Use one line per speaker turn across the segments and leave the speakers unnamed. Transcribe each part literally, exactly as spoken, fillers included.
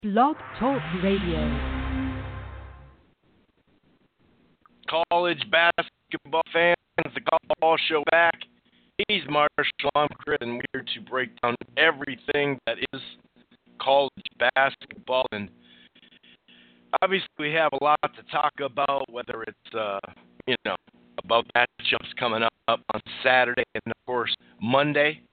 Blog Talk Radio.
College basketball fans, the Call Show back. He's Marshall, I'm Chris, and we're here to break down everything that is college basketball. And obviously we have a lot to talk about, whether it's, uh, you know, about matchups coming up on Saturday and, of course, Monday.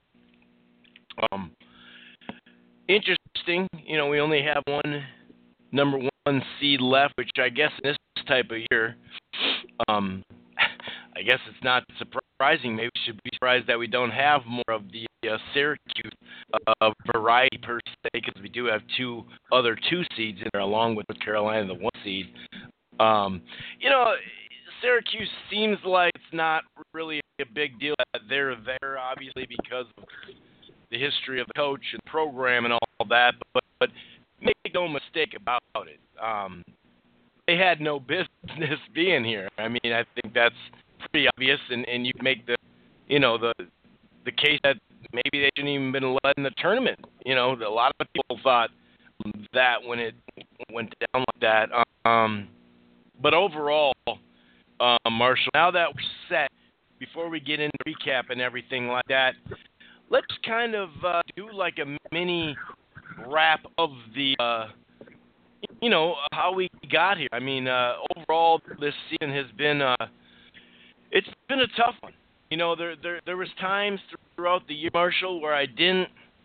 Um, interesting, you know, we only have one number one seed left, which I guess in this type of year, um, I guess it's not surprising. Maybe we should be surprised that we don't have more of the uh, Syracuse uh, variety per se, because we do have two other two seeds in there, along with North Carolina, the one seed. Um, you know, Syracuse seems like it's not really a big deal that they're there, obviously, because of the history of the coach and program and all that, but, but make no mistake about it. Um, they had no business being here. I mean, I think that's pretty obvious, and, and you make the, you know, the the case that maybe they shouldn't even been let in the tournament. You know, a lot of people thought that when it went down like that. Um, but overall, uh, Marshall, now that we're set, before we get into recap and everything like that, let's kind of uh, do like a mini wrap of the, uh, you know, how we got here. I mean, uh, overall, this season has been, uh, it's been a tough one. You know, there, there there was times throughout the year, Marshall, where I didn't,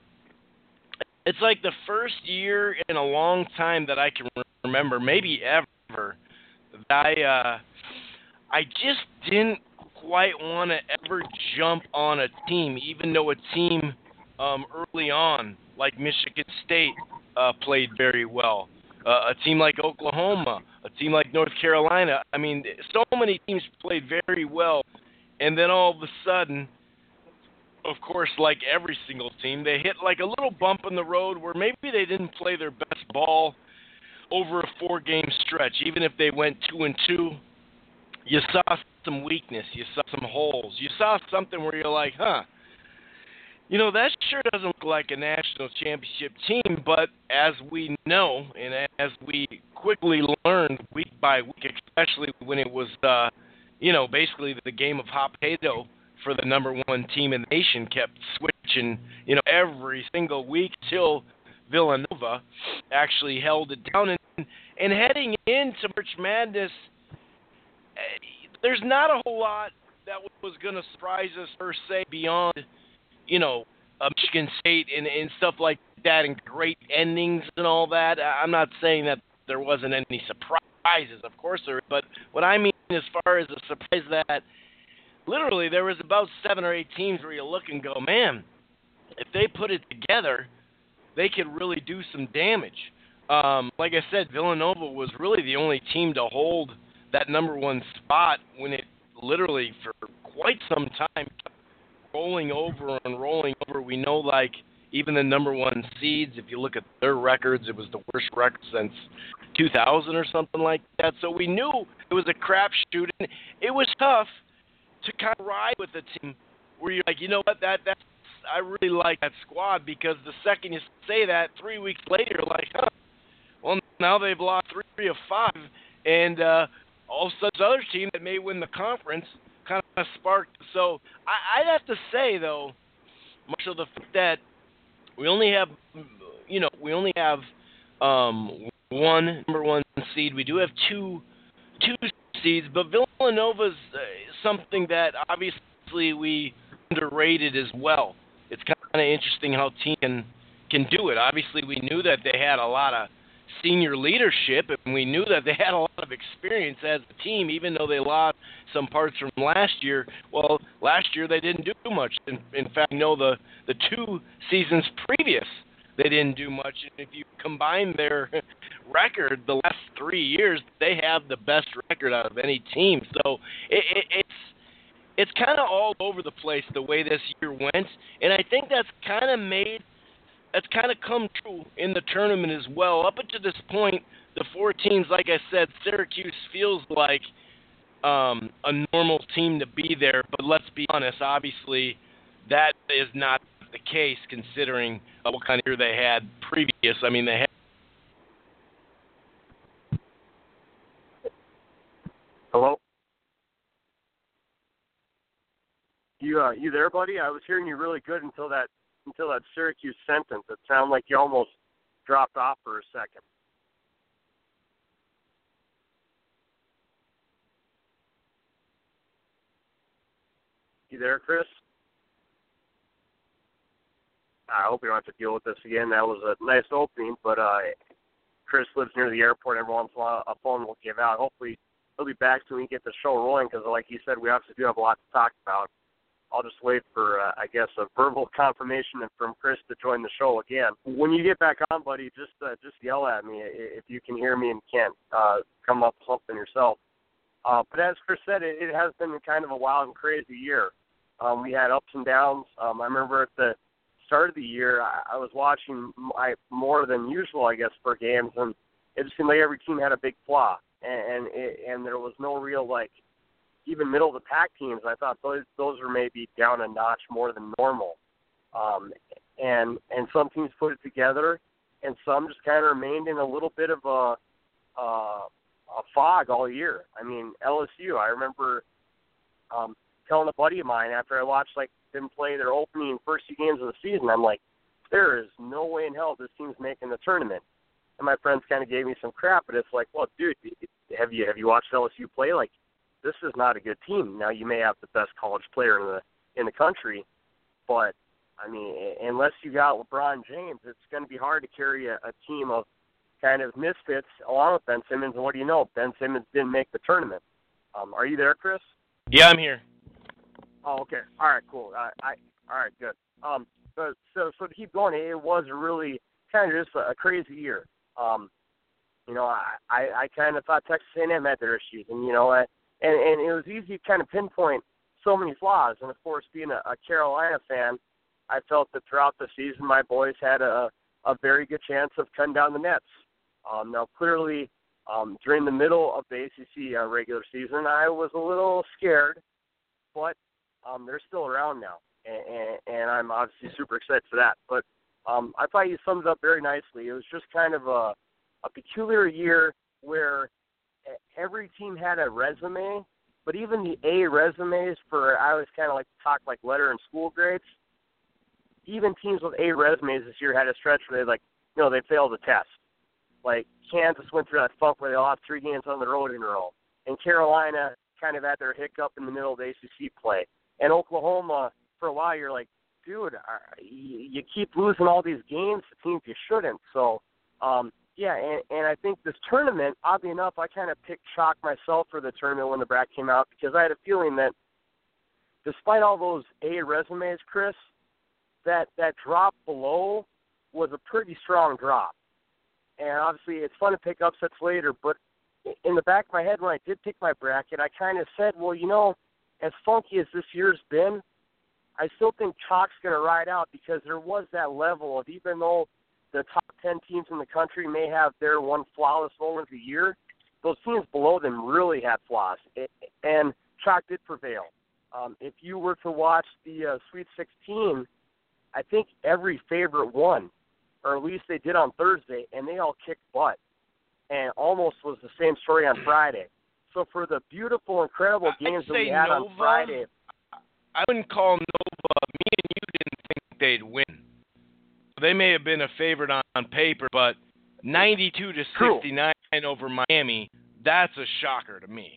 it's like the first year in a long time that I can remember, maybe ever, that I, uh, I just didn't quite want to ever jump on a team, even though a team um, early on, like Michigan State, uh, played very well. Uh, a team like Oklahoma, a team like North Carolina. I mean, so many teams played very well, and then all of a sudden, of course, like every single team, they hit like a little bump in the road where maybe they didn't play their best ball over a four-game stretch. Even if they went two and two, you saw some weakness, you saw some holes, you saw something where you're like, huh, you know, that sure doesn't look like a national championship team. But as we know, and as we quickly learned week by week, especially when it was, uh, you know, basically the game of hot potato for the number one team in the nation, kept switching, you know, every single week till Villanova actually held it down. And, and heading into March Madness, there's not a whole lot that was going to surprise us per se beyond, you know, uh, Michigan State and, and stuff like that, and great endings and all that. I'm not saying that there wasn't any surprises, of course there is, but what I mean as far as a surprise, that literally there was about seven or eight teams where you look and go, man, if they put it together, they could really do some damage. Um, like I said, Villanova was really the only team to hold that number one spot when it literally for quite some time kept rolling over and rolling over. We know, like, even the number one seeds, if you look at their records, it was the worst record since two thousand or something like that. So we knew it was a crapshoot, and it was tough to kind of ride with a team where you're like, you know what, that that's, I really like that squad, because the second you say that, three weeks later, you're like, huh, well, now they've lost three of five, and uh, all of a sudden, this other team that may win the conference kind of sparked. So I, I'd have to say, though, Marshall, the fact that we only have, you know, we only have um, one number one seed. We do have two two seeds, but Villanova's uh, something that obviously we underrated as well. It's kind of interesting how team can can do it. Obviously, we knew that they had a lot of senior leadership, and we knew that they had a lot of experience as a team, even though they lost some parts from last year. Well, last year they didn't do much. In, in fact, you know, the, the two seasons previous, they didn't do much. And if you combine their record the last three years, they have the best record out of any team. So it, it, it's it's kind of all over the place the way this year went, and I think that's kind of made That's kind of come true in the tournament as well. Up until this point, the four teams, like I said, Syracuse feels like um, a normal team to be there. But let's be honest, obviously, that is not the case considering uh, what kind of year they had previous. I mean, they had
You uh, you there, buddy? I was hearing you really good until that until that Syracuse sentence. It sounded like you almost dropped off for a second. You there, Chris? I hope you don't have to deal with this again. That was a nice opening, but uh, Chris lives near the airport. Every once in a while, a phone will give out. Hopefully, he'll be back so we can get the show rolling because, like you said, we obviously do have a lot to talk about. I'll just wait for, uh, I guess, a verbal confirmation from Chris to join the show again. When you get back on, buddy, just uh, just yell at me if you can hear me and can't uh, come up with something yourself. Uh, but as Chris said, it, it has been kind of a wild and crazy year. Um, we had ups and downs. Um, I remember at the start of the year, I, I was watching my, more than usual, I guess, for games, and it just seemed like every team had a big flaw, and and, it, and there was no real, like, even middle of the pack teams. I thought those those were maybe down a notch more than normal, um, and and some teams put it together, and some just kind of remained in a little bit of a, a a fog all year. I mean, L S U. I remember um, telling a buddy of mine after I watched like them play their opening first few games of the season, I'm like, there is no way in hell this team's making the tournament. And my friends kind of gave me some crap, but it's like, well, dude, have you have you watched L S U play? Like, this is not a good team. Now, you may have the best college player in the in the country, but, I mean, unless you got LeBron James, it's going to be hard to carry a, a team of kind of misfits along with Ben Simmons. And what do you know? Ben Simmons didn't make the tournament. Um, are you there, Chris?
Yeah, I'm here.
Oh, okay. All right, cool. I, I all right, good. Um, so, so, so to keep going, it was really kind of just a, a crazy year. Um, you know, I, I, I kind of thought Texas A and M had their issues, and, you know, I, And, and it was easy to kind of pinpoint so many flaws. And, of course, being a, a Carolina fan, I felt that throughout the season my boys had a, a very good chance of cutting down the nets. Um, now, clearly, um, during the middle of the A C C uh, regular season, I was a little scared, but um, they're still around now, and, and, and I'm obviously super excited for that. But um, I thought you summed it up very nicely. It was just kind of a, a peculiar year where every team had a resume, but even the A resumes for, I always kind of like to talk like letter and school grades, even teams with A resumes this year had a stretch where they like, you know, they failed the test. Like Kansas went through that funk where they lost three games on the road in a row. And Carolina kind of had their hiccup in the middle of the A C C play. And Oklahoma, for a while, you're like, dude, you keep losing all these games to teams you shouldn't. So, um, yeah, and, and I think this tournament, oddly enough, I kind of picked chalk myself for the tournament when the bracket came out because I had a feeling that despite all those A resumes, Chris, that, that drop below was a pretty strong drop. And obviously it's fun to pick upsets later, but in the back of my head when I did pick my bracket, I kind of said, well, you know, as funky as this year's been, I still think chalk's going to ride out because there was that level of even though the top ten teams in the country may have their one flawless moment of the year, those teams below them really had flaws, and chalk did prevail. Um, if you were to watch the uh, Sweet sixteen, I think every favorite won, or at least they did on Thursday, and they all kicked butt, and almost was the same story on Friday. So for the beautiful, incredible games that we had
Nova,
on Friday,
I wouldn't call Nova. Me and you didn't think they'd win. They may have been a favorite on, on paper, but ninety-two to sixty-nine over Miami, that's a shocker to me.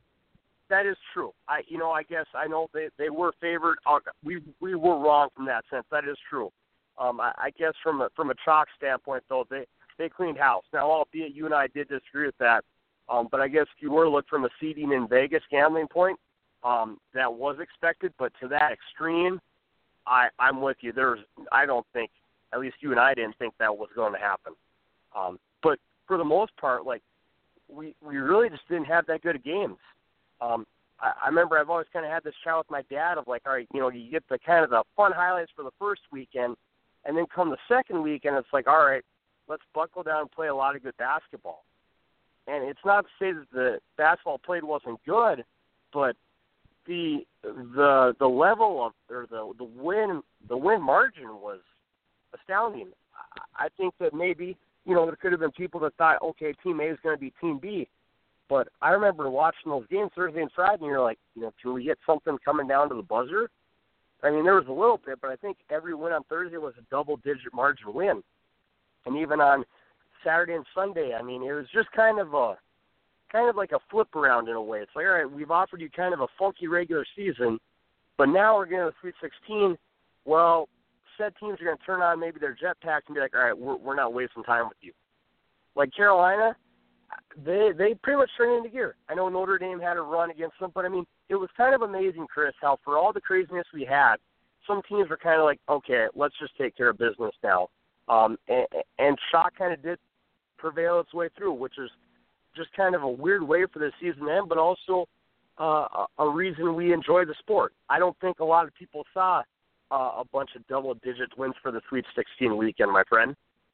That is true. I, you know, I guess I know they, they were favored. We we were wrong from that sense. That is true. Um, I, I guess from a from a chalk standpoint, though, they they cleaned house. Now, albeit you and I did disagree with that, um, but I guess if you were to look from a seeding in Vegas gambling point, um, that was expected. But to that extreme, I I'm with you. There's I don't think. At least you and I didn't think that was going to happen. Um, but for the most part, like, we, we really just didn't have that good of games. Um, I, I remember I've always kind of had this chat with my dad of like, all right, you know, you get the kind of the fun highlights for the first weekend, and then come the second weekend, it's like, all right, let's buckle down and play a lot of good basketball. And it's not to say that the basketball played wasn't good, but the the the level of or the the win the win margin was astounding. I think that maybe, you know, there could have been people that thought, okay, Team A is going to be Team B. But I remember watching those games Thursday and Friday, and you're like, you know, can we get something coming down to the buzzer? I mean, there was a little bit, but I think every win on Thursday was a double-digit margin win. And even on Saturday and Sunday, I mean, it was just kind of a kind of like a flip around in a way. It's like, all right, we've offered you kind of a funky regular season, but now we're getting to the Sweet sixteen. Well, said teams are going to turn on maybe their jetpacks and be like, all right, we're, we're not wasting time with you. Like Carolina, they they pretty much turned into gear. I know Notre Dame had a run against them, but, I mean, it was kind of amazing, Chris, how for all the craziness we had, some teams were kind of like, okay, let's just take care of business now. Um, and, and shock kind of did prevail its way through, which is just kind of a weird way for the season to end, but also uh, a, a reason we enjoy the sport. I don't think a lot of people saw uh, a bunch of double-digit wins for the Sweet sixteen weekend, my friend.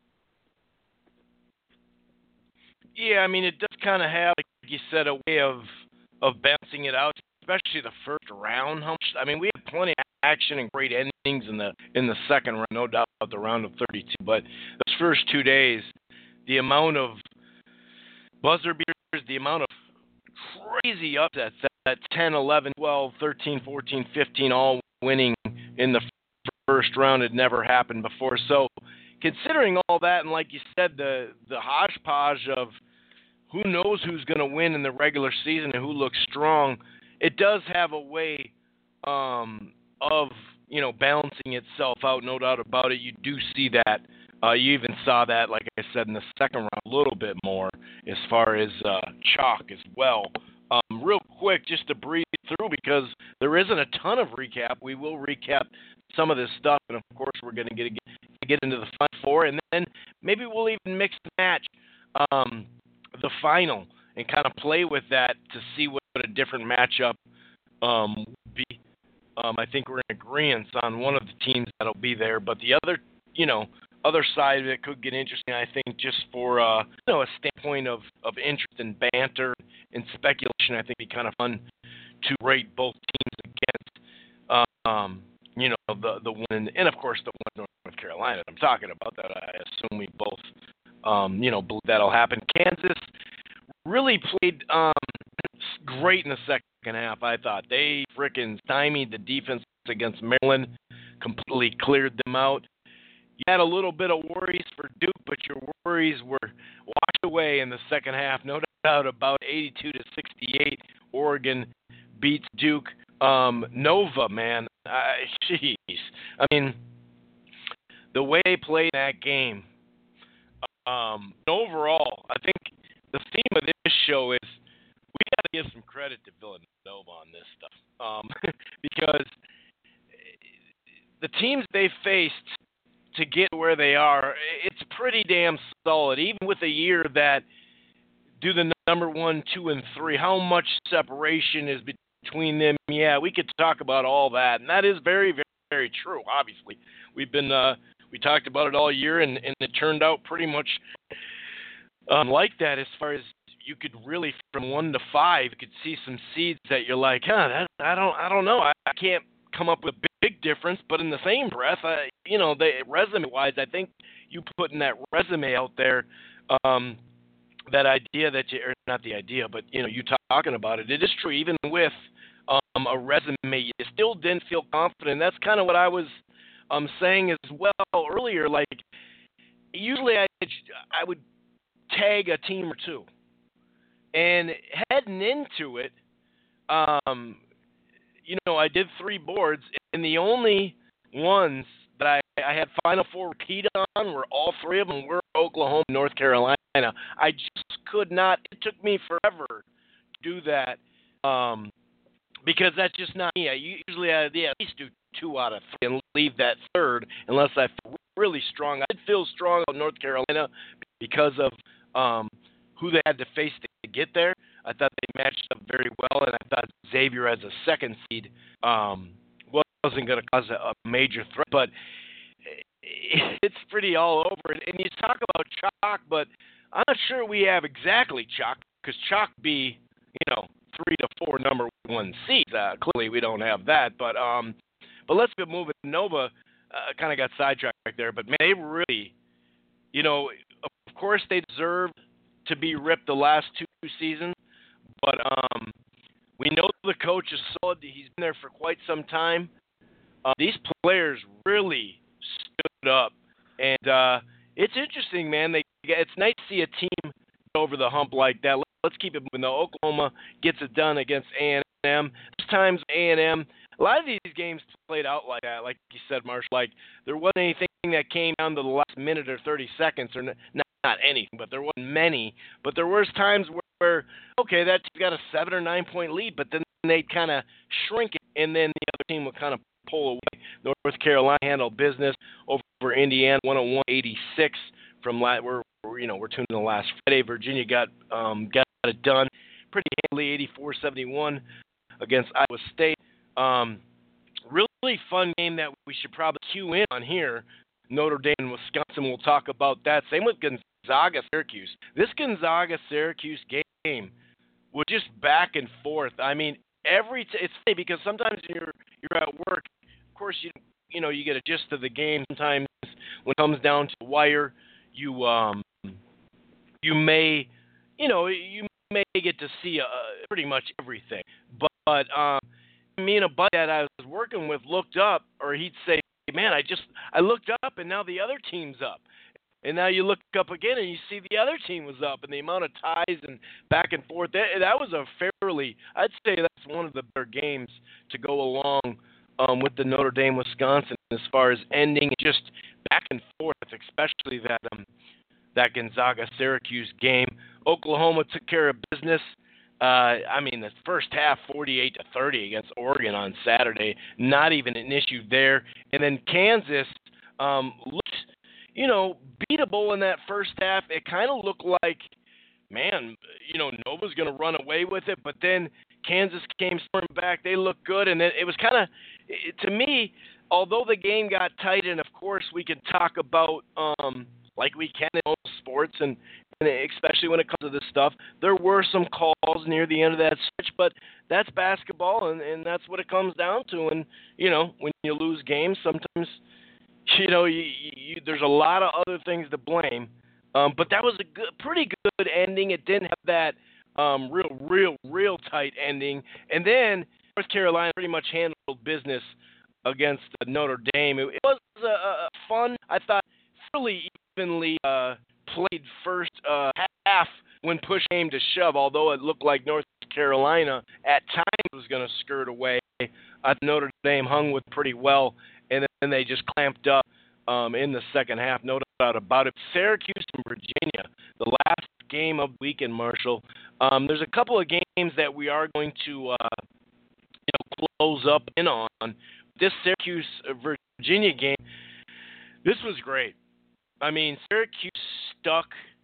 Yeah, I mean, it does kind of have, like you said, a way of of balancing it out, especially the first round. How much? I mean, we had plenty of action and great endings in the in the second round, no doubt about the round of thirty-two. But those first two days, the amount of buzzer beaters, the amount of crazy upsets, that ten, eleven, twelve, thirteen, fourteen, fifteen, all winning in the first round had never happened before. So considering all that, and like you said, the, the hodgepodge of who knows who's going to win in the regular season and who looks strong, it does have a way um, of, you know, balancing itself out, no doubt about it. You do see that. Uh, you even saw that, like I said, in the second round a little bit more as far as uh, chalk as well. Um, real quick, just to breeze through, because there isn't a ton of recap. We will recap some of this stuff, and of course we're going to get get into the Final Four, and then maybe we'll even mix and match um, the final and kind of play with that to see what a different matchup um, would be. Um, I think we're in agreement on one of the teams that'll be there, but the other, you know, other side of it could get interesting, I think, just for uh, you know, a standpoint of, of interest and banter and speculation. I think it'd be kind of fun to rate both teams against, um, you know, the the one, and of course the one North Carolina I'm talking about. That I assume we both, um, you know, believe that'll happen. Kansas really played um, great in the second half. I thought they frickin' stymied the defense against Maryland, completely cleared them out. You had a little bit of worries for Duke, but your worries were washed away in the second half. No doubt about eighty-two to sixty-eight. Oregon beats Duke. Um, Nova, man, I, jeez. I mean, the way they played that game. Um, overall, I think the theme of this show is we got to give some credit to Villanova on this stuff um, because the teams they faced to get where they are, it's pretty damn solid. Even with a year that do the number one, two, and three, how much separation is between them? Yeah, we could talk about all that, and that is very, very, very true. Obviously, we've been uh, we talked about it all year, and, and it turned out pretty much um, like that. As far as you could really, from one to five, you could see some seeds that you're like, huh, that, I don't, I don't know, I, I can't come up with a big difference, but in the same breath, I, you know, the resume-wise, I think you putting that resume out there, um, that idea that you, or not the idea, but, you know, you talking about it, it is true, even with um, a resume, you still didn't feel confident. That's kind of what I was um, saying as well earlier. Like, usually I, I would tag a team or two, and heading into it, um, you know, I did three boards, and the only ones that I, I had Final Four repeat on were all three of them were Oklahoma and North Carolina. I just could not. It took me forever to do that um, because that's just not me. I usually I, yeah, at least do two out of three and leave that third unless I feel really strong. I did feel strong about North Carolina because of um, who they had to face to get there. I thought they matched up very well, and I thought Xavier as a second seed um, wasn't going to cause a, a major threat. But it's pretty all over. And, and you talk about chalk, but I'm not sure we have exactly chalk because chalk be, you know, three to four number one seeds. Uh, clearly, we don't have that. But um, but let's get moving. Nova uh, kind of got sidetracked right there, but man, they really, you know, of course they deserve to be ripped the last two seasons. But um, we know the coach is solid. He's been there for quite some time. Uh, these players really stood up, and uh, it's interesting, man. They it's nice to see a team get over the hump like that. Let's keep it moving. Though Oklahoma gets it done against A and M. There's times A and M. A lot of these games played out like that, like you said, Marshall. Like there wasn't anything that came down to the last minute or thirty seconds, or not, not anything, but there wasn't many. But there was times where, where okay, that team got a seven or nine point lead, but then they'd kind of shrink it, and then the other team would kind of pull away. North Carolina handled business over Indiana, one oh one eighty-six from last. We're you know we're tuning in the last Friday. Virginia got um, got it done pretty handily, eighty-four seventy-one against Iowa State. Um, really fun game that we should probably cue in on here. Notre Dame and Wisconsin. We'll talk about that. Same with Gonzaga Syracuse. This Gonzaga Syracuse game was just back and forth. I mean, every t- it's funny because sometimes you're you're at work. Of course, you you know you get a gist of the game. Sometimes when it comes down to the wire, you um you may you know you may get to see uh, pretty much everything. But, but um. me and a buddy that I was working with looked up, or he'd say, man, I just, I looked up and now the other team's up. And now you look up again and you see the other team was up, and the amount of ties and back and forth, that, that was a fairly, I'd say that's one of the better games to go along um, with the Notre Dame Wisconsin as far as ending just back and forth, especially that, um, that Gonzaga Syracuse game. Oklahoma took care of business. Uh, I mean, the first half, forty-eight to thirty against Oregon on Saturday, not even an issue there. And then Kansas um, looked, you know, beatable in that first half. It kind of looked like, man, you know, Nova's going to run away with it. But then Kansas came storming back. They looked good. And then it was kind of, to me, although the game got tight, and of course we can talk about, um, like we can in most sports, and And especially when it comes to this stuff, there were some calls near the end of that stretch, but that's basketball, and, and that's what it comes down to. And, you know, when you lose games, sometimes, you know, you, you, there's a lot of other things to blame. Um, but that was a good, pretty good ending. It didn't have that um, real, real, real tight ending. And then North Carolina pretty much handled business against Notre Dame. It, it was a, a fun, I thought, fairly evenly uh, played first uh, half when push came to shove, although it looked like North Carolina at times was going to skirt away. Uh, Notre Dame hung with pretty well, and then they just clamped up um, in the second half, no doubt about it. Syracuse and Virginia, the last game of the weekend, Marshall. Um, there's a couple of games that we are going to uh, you know, close up in on. This Syracuse-Virginia game, this was great. I mean, Syracuse stuck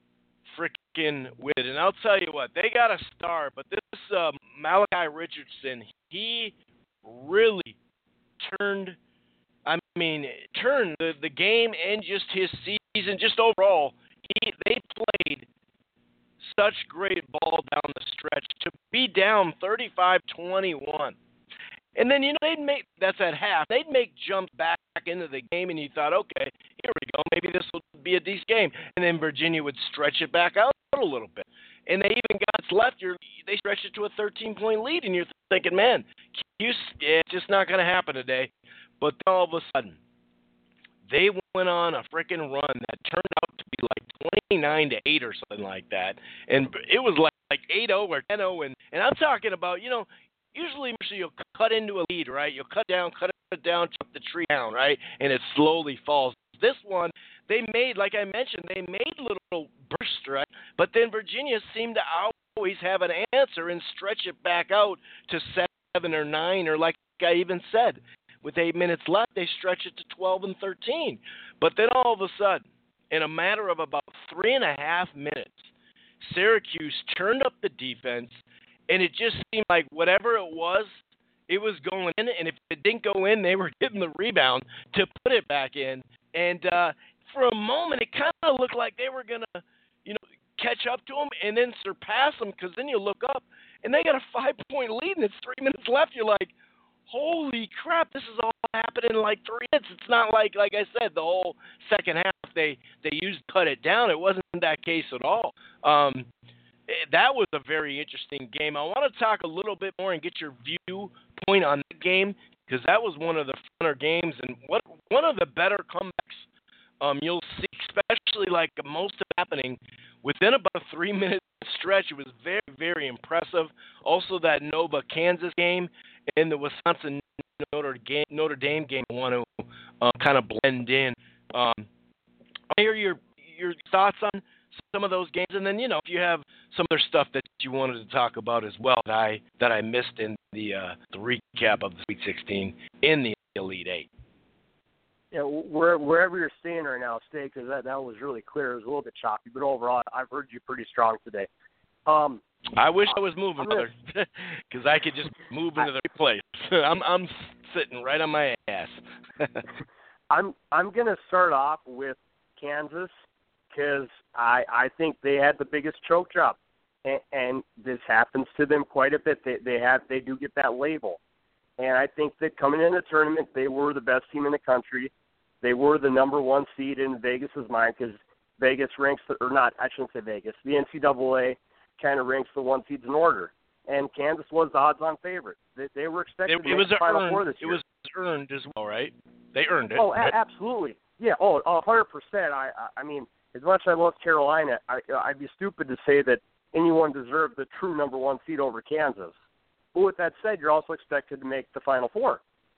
freaking with it. And I'll tell you what, they got a star, but this uh, Malachi Richardson, he really turned, I mean, turned the, the game and just his season, just overall. He, they played such great ball down the stretch to be down thirty-five twenty-one. And then, you know, they'd make, that's at half, they'd make jumps back into the game, and you thought, okay, here we go, maybe this will be a decent game. And then Virginia would stretch it back out a little bit. And they even got it's left, you're, they stretched it to a thirteen-point lead, and you're thinking, man, Cuse, yeah, it's just not going to happen today. But then all of a sudden, they went on a freaking run that turned out to be like twenty-nine to eight or something like that. And it was like, like eight oh or ten oh, and, and I'm talking about, you know, usually you'll cut into a lead, right? You'll cut down, cut it down, chop the tree down, right? And it slowly falls. This one, they made, like I mentioned, they made little bursts, right? But then Virginia seemed to always have an answer and stretch it back out to seven or nine, or like I even said, with eight minutes left, they stretch it to twelve and thirteen. But then all of a sudden, in a matter of about three and a half minutes, Syracuse turned up the defense, and it just seemed like whatever it was, it was going in, and if it didn't go in, they were getting the rebound to put it back in. And uh, for a moment, it kind of looked like they were going to, you know, catch up to them and then surpass them, because then you look up, and they got a five-point lead, and it's three minutes left. You're like, holy crap, this is all happening in like three minutes. It's not like, like I said, the whole second half they, they used to cut it down. It wasn't that case at all. Um, that was a very interesting game. I want to talk a little bit more and get your viewpoint on the game, because that was one of the funner games and what one of the better comebacks um, you'll see, especially like most of it happening within about a three-minute stretch. It was very, very impressive. Also, that Nova-Kansas game and the Wisconsin-Notre Dame, Notre Dame game I want to uh, kind of blend in. Um, I hear your your thoughts on some of those games, and then, you know, if you have some other stuff that you wanted to talk about as well that I that I missed in the uh, the recap of the Sweet sixteen in the Elite Eight.
Yeah, where, wherever you're staying right now, stay, because that, that was really clear. It was a little bit choppy, but overall, I've heard you pretty strong today. Um,
I wish I was moving, brother, because I could just move into the right place. I'm I'm sitting right on my ass.
I'm I'm gonna start off with Kansas because I I think they had the biggest choke job, and, and this happens to them quite a bit. They they have they do get that label, and I think that coming in the tournament, they were the best team in the country. They were the number one seed in Vegas's mind because Vegas ranks the, or not I shouldn't say Vegas. The N C double A kind of ranks the one seeds in order, and Kansas was the odds-on favorite. They, they were expected
it,
to
it
make
was
the Final
earned,
Four this
It
year.
was earned as well, right? They earned it.
Oh,
right?
a- absolutely. Yeah. Oh, a hundred percent. I, I, I mean, as much as I love Carolina, I, I'd be stupid to say that anyone deserved the true number one seed over Kansas. But with that said, you're also expected to make the Final Four,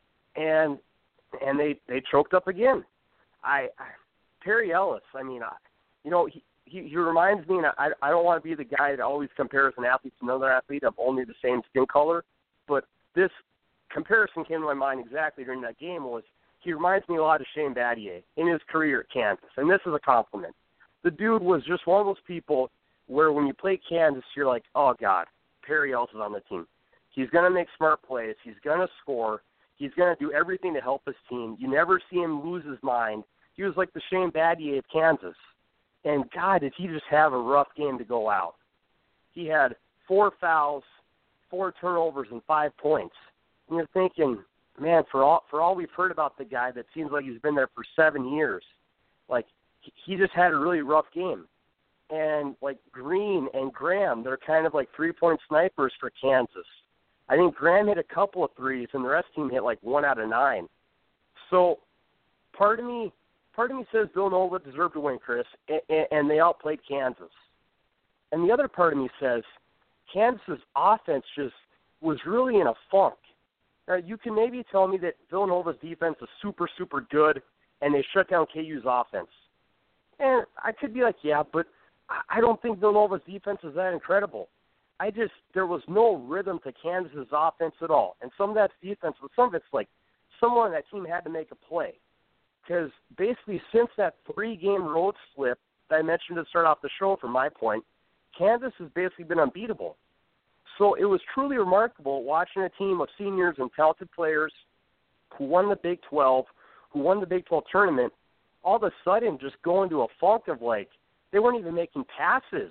and and they they choked up again. I, I Perry Ellis. I mean, I, you know, he, he he reminds me, and I I don't want to be the guy that always compares an athlete to another athlete of only the same skin color, but this comparison came to my mind exactly during that game. Was he reminds me a lot of Shane Battier in his career at Kansas, and this is a compliment. The dude was just one of those people where when you play Kansas, you're like, oh God, Perry Ellis is on the team. He's going to make smart plays. He's going to score. He's going to do everything to help his team. You never see him lose his mind. He was like the Shane Battier of Kansas. And, God, did he just have a rough game to go out. He had four fouls, four turnovers, and five points. And you're thinking, man, for all for all we've heard about the guy that seems like he's been there for seven years, like, he just had a really rough game. And, like, Green and Graham, they're kind of like three-point snipers for Kansas. I think Graham hit a couple of threes, and the rest of the team hit like one out of nine. So part of me part of me says Villanova deserved to win, Chris, and, and they outplayed Kansas. And the other part of me says Kansas's offense just was really in a funk. Now, you can maybe tell me that Villanova's defense is super, super good, and they shut down K U's offense. And I could be like, yeah, but I don't think Villanova's defense is that incredible. I just, there was no rhythm to Kansas's offense at all. And some of that's defense, but some of it's like someone on that team had to make a play. Because basically since that three-game road slip that I mentioned to start off the show from my point, Kansas has basically been unbeatable. So it was truly remarkable watching a team of seniors and talented players who won the Big twelve, who won the Big twelve tournament, all of a sudden just go into a funk of like, they weren't even making passes.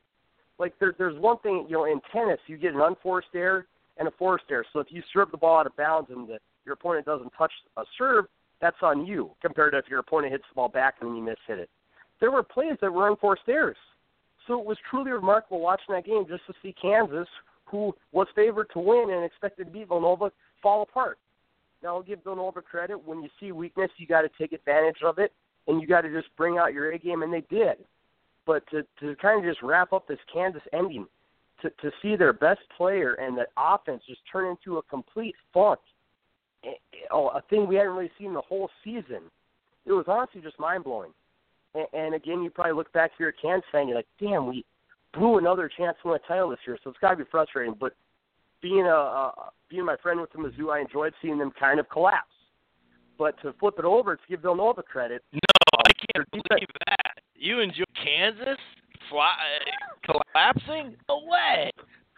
Like, there, there's one thing, you know, in tennis, you get an unforced error and a forced error. So if you serve the ball out of bounds and the, your opponent doesn't touch a serve, that's on you, compared to if your opponent hits the ball back and then you miss-hit it. There were plays that were unforced errors. So it was truly remarkable watching that game just to see Kansas, who was favored to win and expected to beat Villanova, fall apart. Now, I'll give Villanova credit. When you see weakness, you got to take advantage of it, and you got to just bring out your A game, and they did. But to, to kind of just wrap up this Kansas ending, to, to see their best player and the offense just turn into a complete funk, oh, a thing we hadn't really seen the whole season, it was honestly just mind-blowing. And, and again, you probably look back here at Kansas fan, you're like, damn, we blew another chance to win a title this year, so it's got to be frustrating. But being a, a being my friend with the Mizzou, I enjoyed seeing them kind of collapse. But to flip it over, to give Villanova credit.
No, I can't believe that. You enjoy Kansas fly, collapsing? No way.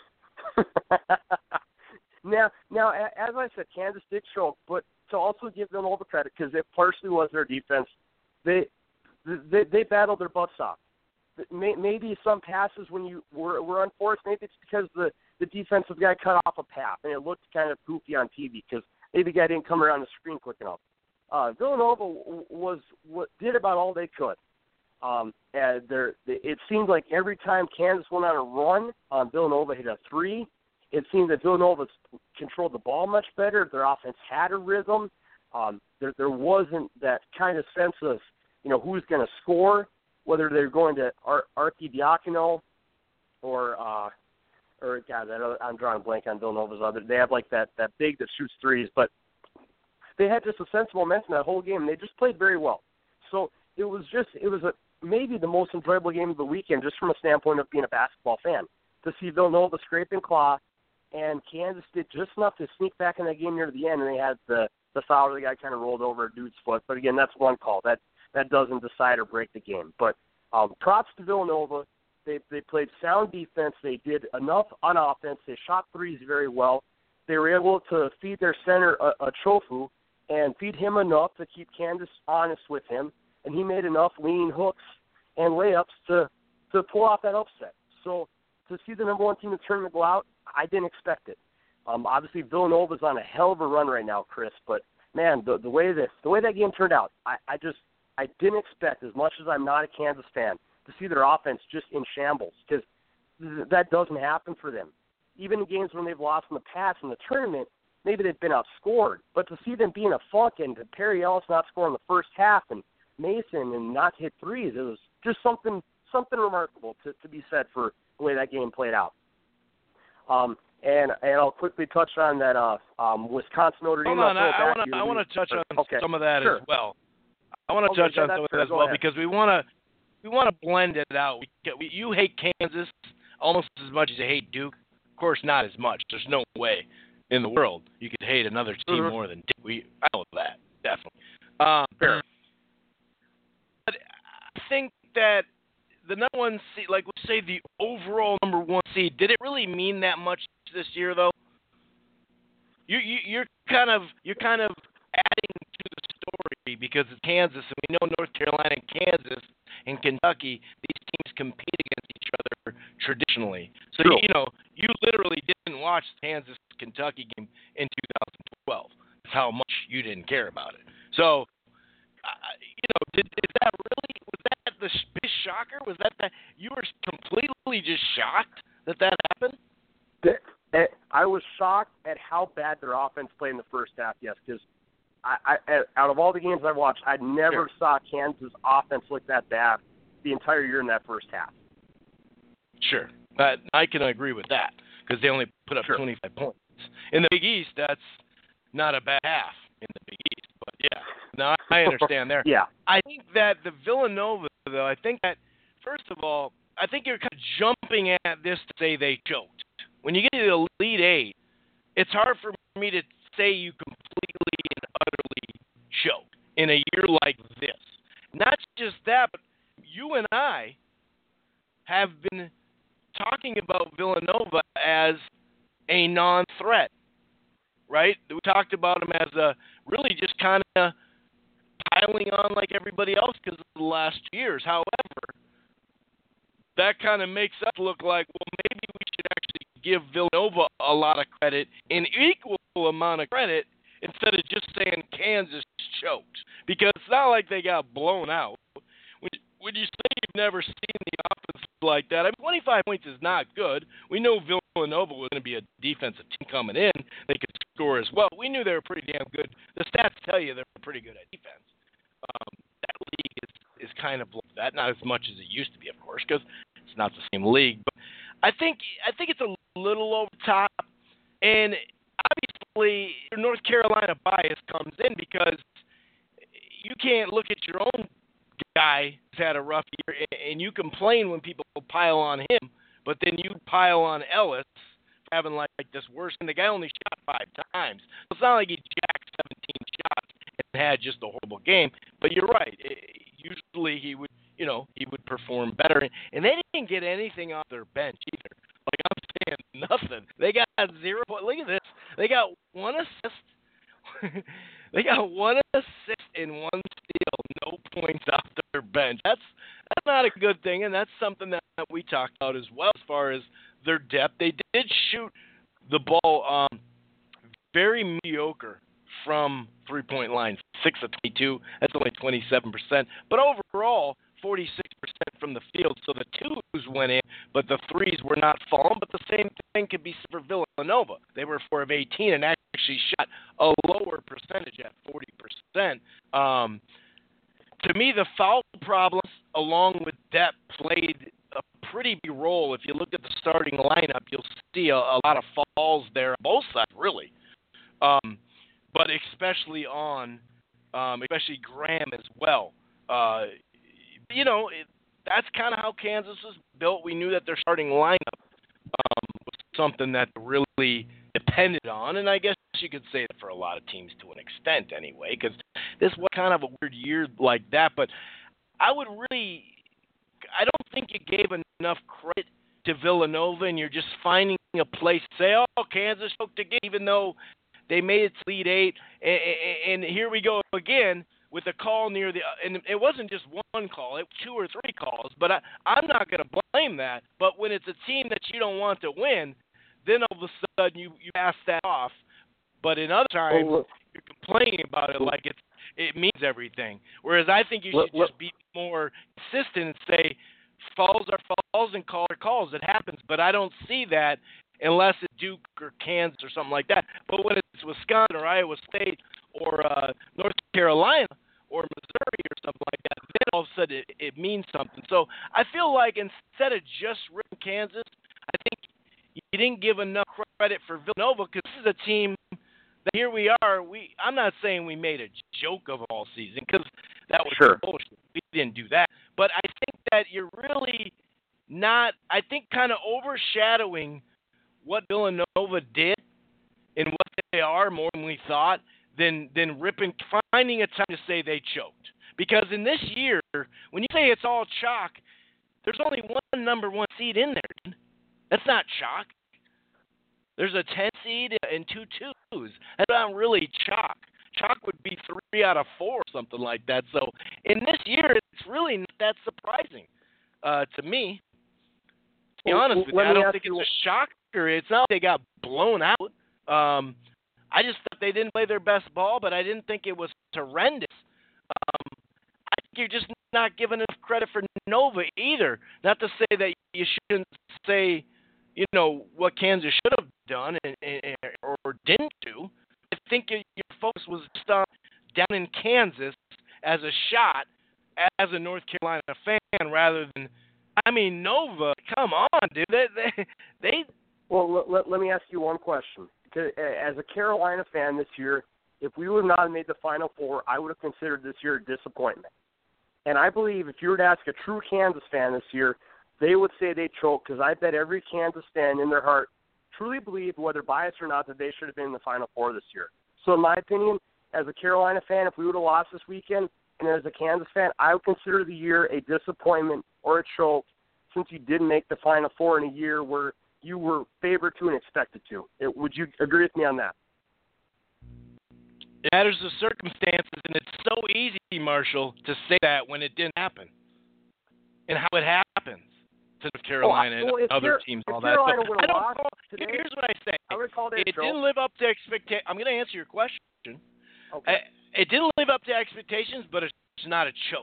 now, now, as I said, Kansas did choke, but to also give Villanova credit, because it partially was their defense, they they, they battled their butts off. Maybe some passes when you were, were unforced, maybe it's because the, the defensive guy cut off a path, and it looked kind of goofy on T V because maybe the guy didn't come around the screen quick enough. Uh, Villanova was, was did about all they could. Um, and there, it seemed like every time Kansas went on a run, um, Villanova hit a three, it seemed that Villanova controlled the ball much better. Their offense had a rhythm. Um, there, there wasn't that kind of sense of, you know, who's going to score, whether they're going to Ar- Arcidiacono or, uh, or God, that other, I'm drawing a blank on Villanova's other. They have like that, that big that shoots threes, but they had just a sense of momentum that whole game, and they just played very well. So it was just, it was a, maybe the most enjoyable game of the weekend, just from a standpoint of being a basketball fan, to see Villanova scrape and claw, and Kansas did just enough to sneak back in that game near the end, and they had the, the foul where the guy kind of rolled over a dude's foot. But again, that's one call. That that doesn't decide or break the game. But um, props to Villanova. They they played sound defense. They did enough on offense. They shot threes very well. They were able to feed their center a, a Chofu and feed him enough to keep Kansas honest with him, and he made enough lean hooks and layups to to pull off that upset. So to see the number one team in the tournament go out, I didn't expect it. Um, obviously, Villanova's on a hell of a run right now, Chris. But man, the the way that the way that game turned out, I, I just I didn't expect, as much as I'm not a Kansas fan, to see their offense just in shambles, because th- that doesn't happen for them. Even in games when they've lost in the past in the tournament, maybe they've been outscored. But to see them be in a funk and to Perry Ellis not score in the first half and Mason and not hit threes, it was just something something remarkable to, to be said for the way that game played out. Um, and and I'll quickly touch on that uh, um, Wisconsin Notre Dame.
Hold on, I want to I want to touch on
okay.
some of that
sure.
as well. I want to
okay,
touch
yeah,
on some of that as
Go
well
ahead.
because we want to we want to blend it out. We, we, you hate Kansas almost as much as you hate Duke. Of course, not as much. There's no way in the world you could hate another team
mm-hmm.
more than Duke. We I know that definitely. Um,
Fair.
But I think that the number one seed, like let's say the overall number one seed, did it really mean that much this year though? You, you you're kind of you're kind of adding to the story because it's Kansas, and we know North Carolina and Kansas and Kentucky, these teams compete against each other traditionally. So
True.
you, you know you literally didn't watch the Kansas Kentucky game in two thousand twelve. That's how much you didn't care about it. So uh, you know, did is that really was that the big shocker? Was that that you were completely just shocked that that happened?
I was shocked at how bad their offense played in the first half, yes, because I, I, out of all the games I watched, I never
sure.
saw Kansas offense look that bad the entire year in that first half.
Sure. Uh, I can agree with that because they only put up
sure.
twenty-five points. In the Big East, that's not a bad half in the Big East. But, yeah, no, I understand there.
yeah.
I think that the Villanova, though, I think that, first of all, I think you're kind of jumping at this to say they choked. When you get to the Elite Eight, it's hard for me to say you completely and utterly choked in a year like this. Not just that, but you and I have been talking about Villanova as a non-threat, right? We talked about them as a really just kind of piling on like everybody else because of the last two years. However, that kind of makes us look like, well, maybe we should actually give Villanova a lot of credit, an equal amount of credit, instead of just saying Kansas choked. Because it's not like they got blown out. When, when you say you've never seen the offense like that, I mean, twenty-five points is not good. We knew Villanova was going to be a defensive team coming in. They could score as well. We knew they were pretty damn good. The stats tell you they're pretty good at defense. Um, that league is, is kind of like that, not as much as it used to be, of course, because it's not the same league. But I think I think it's a little over the top, and obviously your North Carolina bias comes in because you can't look at your own guy who's had a rough year, and you complain when people pile on him, but then you pile on Ellis for having like, like this worst, and the guy only shot five times. It's not like he jacked seventeen shots and had just a horrible game, but you're right. Usually he would, you know, he would perform better, and they didn't get anything off their bench either. Like I'm saying, nothing. They got zero. Look at this. They got one assist. They got one assist and one steal. No points off their bench. That's that's not a good thing, and that's something that we talked about as well as far as their depth. They did shoot the ball um, very mediocre from three-point line, six of twenty-two. That's only twenty-seven percent. But overall, forty-six percent from the field, so the twos went in, but the threes were not falling. But the same thing could be said for Villanova. They were four of eighteen and actually shot a lower percentage at forty percent. Um, to me, the foul problems, along with depth, played a pretty big role. If you look at the starting lineup, you'll see a, a lot of falls there on both sides, really. Um, but especially on, um, especially Graham as well. Uh, you know, it, that's kind of how Kansas was built. We knew that their starting lineup um, was something that really depended on, and I guess you could say that for a lot of teams to an extent anyway, because this was kind of a weird year like that. But I would really, I don't think you gave enough credit to Villanova, and you're just finding a place to say, oh, Kansas choked again, even though they made it to lead eight, and, and here we go again with a call near the – and it wasn't just one call, it was two or three calls, but I, I'm not going to blame that. But when it's a team that you don't want to win, then all of a sudden you, you pass that off. But in other times,
well,
you're complaining about it like it's, it means everything. Whereas I think you should just be more consistent and say falls are falls and calls are calls. It happens, but I don't see that unless it's Duke or Kansas or something like that. But when it's Wisconsin or Iowa State or uh, North Carolina or Missouri or something like that, then all of a sudden it, it means something. So I feel like instead of just ripping Kansas, I think you didn't give enough credit for Villanova, because this is a team that here we are. We I'm not saying we made a joke of all season, because that was
sure.
bullshit. We didn't do that. But I think that you're really not, I think, kind of overshadowing what Villanova did and what they are more than we thought, than than ripping, finding a time to say they choked. Because in this year, when you say it's all chalk, there's only one number one seed in there. That's not chalk. There's a ten seed and two twos. That's not really chalk. Chalk would be three out of four or something like that. So in this year, it's really not that surprising uh, to me. To be
well,
honest with you, I don't think it's a shocker. It's not like they got blown out. Um, I just thought they didn't play their best ball, but I didn't think it was horrendous. Um, I think you're just not giving enough credit for Nova either. Not to say that you shouldn't say, you know, what Kansas should have done and, and, or didn't do. I think your focus was just on down in Kansas as a shot as a North Carolina fan rather than, I mean, Nova, come on, dude. They, they, they
Well, let, let me ask you one question. As a Carolina fan this year, if we would not have made the Final Four, I would have considered this year a disappointment. And I believe if you were to ask a true Kansas fan this year, they would say they choked, because I bet every Kansas fan in their heart truly believed, whether biased or not, that they should have been in the Final Four this year. So in my opinion, as a Carolina fan, if we would have lost this weekend, and as a Kansas fan, I would consider the year a disappointment or a choke, since you didn't make the Final Four in a year where you were favored to and expected to. It, would you agree with me on that?
It matters the circumstances, and it's so easy, Marshall, to say that when it didn't happen and how it happens to North Carolina
well, well,
and other teams and all that.
Carolina
So I don't
lost
call,
today,
here's what I say.
I would call that
it
choke.
didn't live up to expectations. I'm going to answer your question.
Okay.
I, it didn't live up to expectations, but it's not a choke.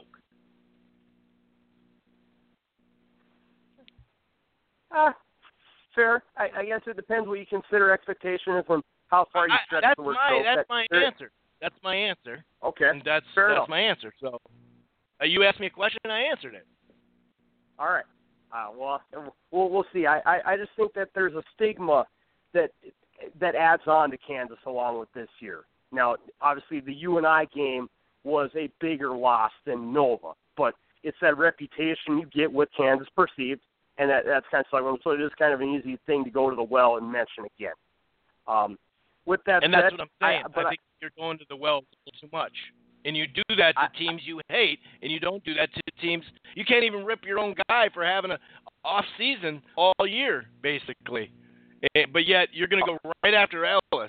Ah, fair. I, I guess it depends what you consider expectations and how far you stretch
I, that's
the word
my
choke.
that's
That,
my
there,
answer. That's my answer.
Okay.
And that's
fair
that's
enough.
my answer. So uh, you asked me a question, and I answered it.
All right. Uh, well, we'll we'll see. I, I, I just think that there's a stigma that that adds on to Kansas along with this year. Now, obviously, the U N I game was a bigger loss than Nova, but it's that reputation you get with Kansas perceived, and that that's kind of like so it is kind of an easy thing to go to the well and mention again. Um, with that
and
said,
that's what I'm saying.
I, but
I think I, you're going to the well too much. And you do that to
I,
teams you hate, and you don't do that to teams. You can't even rip your own guy for having an off season all year, basically. But yet you're going to go right after Ellis.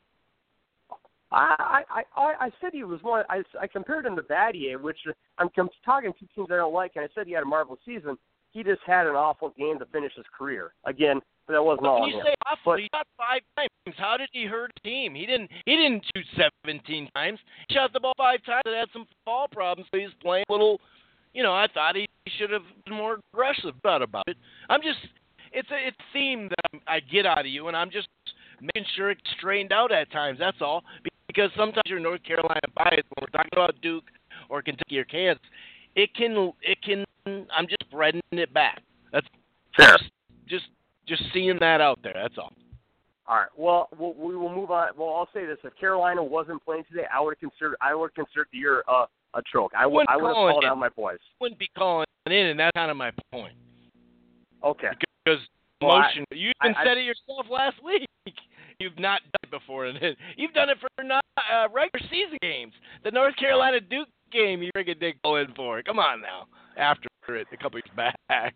I, I, I, I said he was one. I, I compared him to Battier, which I'm talking to teams I don't like, and I said he had a marvelous season. He just had an awful game to finish his career. Again, but that wasn't
but
all
when you
on him.
say awful,
But,
he shot five times. How did he hurt a team? He didn't. He didn't shoot seventeen times. He shot the ball five times and had some fall problems. So he's playing a little, you know, I thought he should have been more aggressive about it. I'm just, it's a, it's a theme that I get out of you, and I'm just making sure it's straightened out at times. That's all. Because sometimes you're North Carolina biased when we're talking about Duke or Kentucky or Kansas. It can, it can. I'm just spreading it back. That's
fair.
Just, just, just seeing that out there. That's all.
All right. Well, we'll we will move on. Well, I'll say this: if Carolina wasn't playing today, I would consider I would consider the year uh, a choke. I would I would have called out my boys.
Wouldn't be calling in, and that's kind of my point.
Okay.
Because
well,
emotion.
I,
you even
I,
said
I,
it yourself last week. You've not done it before, and you've done it for not uh, regular season games. The North Carolina Duke game, you friggin' did go in for. Come on now. After it, a couple years back.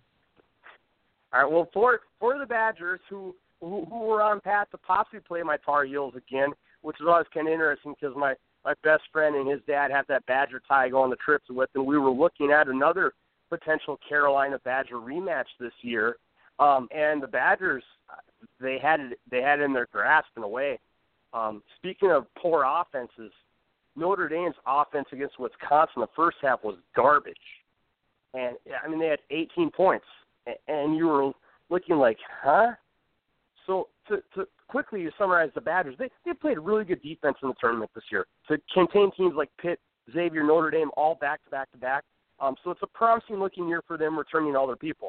All right. Well, for for the Badgers, who who, who were on path to possibly play my Tar Heels again, which is always kind of interesting because my my best friend and his dad have that Badger tie going the trips with, and we were looking at another potential Carolina Badger rematch this year. Um, and the Badgers, they had it, they had it in their grasp in a way. Um, speaking of poor offenses, Notre Dame's offense against Wisconsin the first half was garbage. And, I mean, they had eighteen points. And you were looking like, huh? So to, to quickly summarize the Badgers, they, they played really good defense in the tournament this year to contain teams like Pitt, Xavier, Notre Dame, all back-to-back-to-back. Um, so it's a promising-looking year for them returning all their people.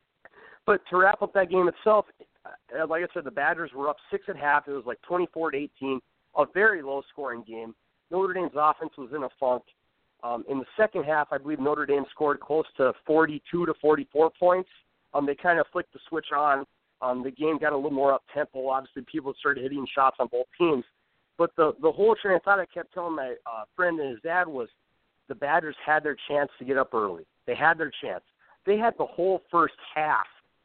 But to wrap up that game itself, like I said, the Badgers were up six at half. It was like twenty-four to eighteen, a very low-scoring game. Notre Dame's offense was in a funk. Um, in the second half, I believe Notre Dame scored close to forty-two to forty-four points. Um, they kind of flicked the switch on. Um, the game got a little more up-tempo. Obviously, people started hitting shots on both teams. But the, the whole train of thought I kept telling my uh, friend and his dad was the Badgers had their chance to get up early. They had their chance. They had the whole first half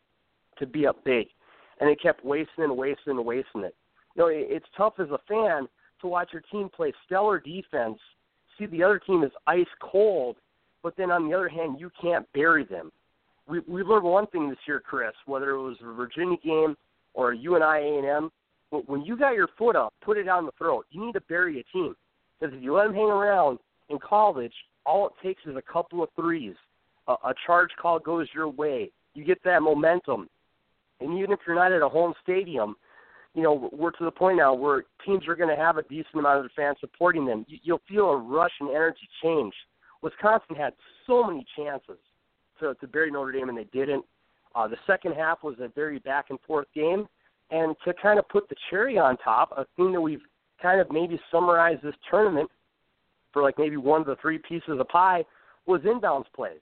to be up big, and they kept wasting and wasting and wasting it. You know, it, it's tough as a fan to watch your team play stellar defense, see the other team is ice cold, but then on the other hand, you can't bury them. We we learned one thing this year, Chris, whether it was a Virginia game or a U N I A and M, when you got your foot up, put it down the throat. You need to bury a team, because if you let them hang around in college, all it takes is a couple of threes. A, a charge call goes your way. You get that momentum. And even if you're not at a home stadium, you know, we're to the point now where teams are going to have a decent amount of fans supporting them. You'll feel a rush and energy change. Wisconsin had so many chances to, to bury Notre Dame, and they didn't. Uh, the second half was a very back-and-forth game. And to kind of put the cherry on top, a thing that we've kind of maybe summarized this tournament for like maybe one of the three pieces of pie was inbounds plays.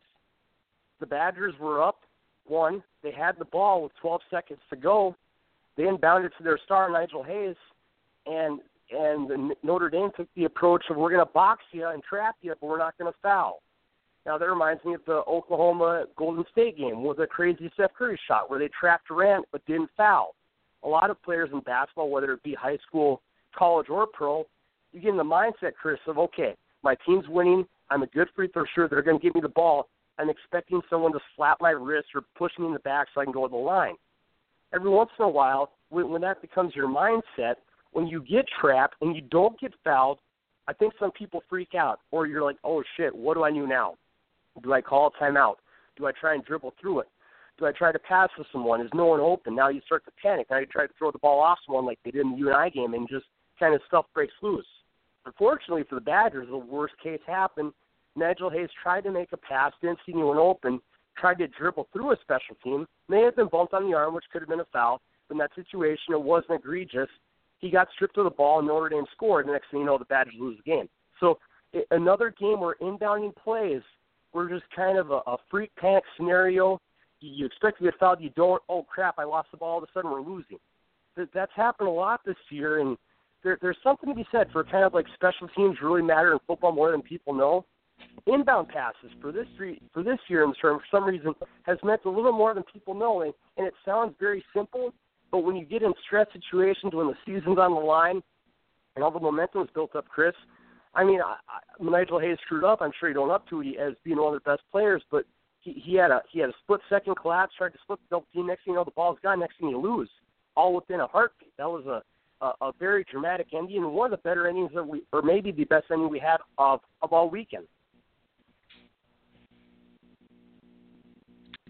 The Badgers were up one. They had the ball with twelve seconds to go. They inbounded to their star, Nigel Hayes, and and the Notre Dame took the approach of, we're going to box you and trap you, but we're not going to foul. Now, that reminds me of the Oklahoma Golden State game with a crazy Steph Curry shot where they trapped Durant but didn't foul. A lot of players in basketball, whether it be high school, college, or pro, you get in the mindset, Chris, of, okay, my team's winning. I'm a good free throw shooter. They're going to give me the ball. I'm expecting someone to slap my wrist or push me in the back so I can go to the line. Every once in a while, when, when that becomes your mindset, when you get trapped and you don't get fouled, I think some people freak out. Or you're like, oh, shit, what do I do now? Do I call a timeout? Do I try and dribble through it? Do I try to pass to someone? Is no one open? Now you start to panic. Now you try to throw the ball off someone like they did in the U N I game, and just kind of stuff breaks loose. Unfortunately for the Badgers, the worst case happened. Nigel Hayes tried to make a pass, didn't see anyone open, tried to dribble through a special team, may have been bumped on the arm, which could have been a foul. But in that situation, it wasn't egregious. He got stripped of the ball, and Notre Dame scored. The next thing you know, the Badgers lose the game. So it, another game where inbounding plays were just kind of a, a freak panic scenario. You, you expect to get fouled, you don't. Oh, crap, I lost the ball. All of a sudden, we're losing. That, that's happened a lot this year, and there, there's something to be said for kind of like special teams really matter in football more than people know. Inbound passes for this for this year in the term, for some reason, has meant a little more than people know, and, and it sounds very simple, but when you get in stress situations, when the season's on the line, and all the momentum is built up, Chris, I mean, I, I, Nigel Hayes screwed up. I'm sure you don't up to it as being one of their best players, but he, he had a he had a split-second collapse, tried to split the double team. Next thing you know, the ball's gone. Next thing you lose, all within a heartbeat. That was a a, a very dramatic ending, and one of the better endings that we, or maybe the best ending we had of, of all weekend.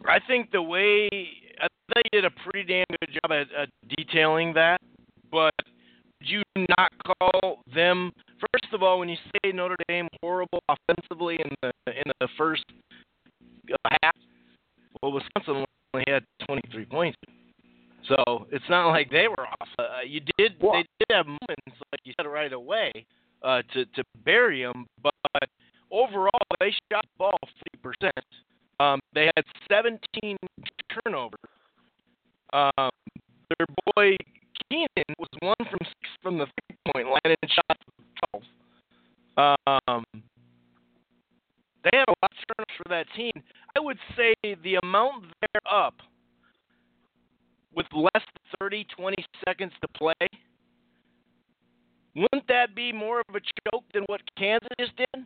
I think the way I think they did a pretty damn good job at, at detailing that, but did you not call them? First of all, when you say Notre Dame horrible offensively in the in the first half, well, Wisconsin only had twenty-three points, so it's not like they were off. Uh, you did
Well,
they did have moments, like you said right away, uh, to to bury them, but overall they shot the ball fifty percent. Um, they had seventeen turnovers. Um, their boy Keenan was one from six from the three-point line and shot twelve. Um, they had a lot of turnovers for that team. I would say the amount they're up with less than thirty, twenty seconds to play, wouldn't that be more of a choke than what Kansas just did?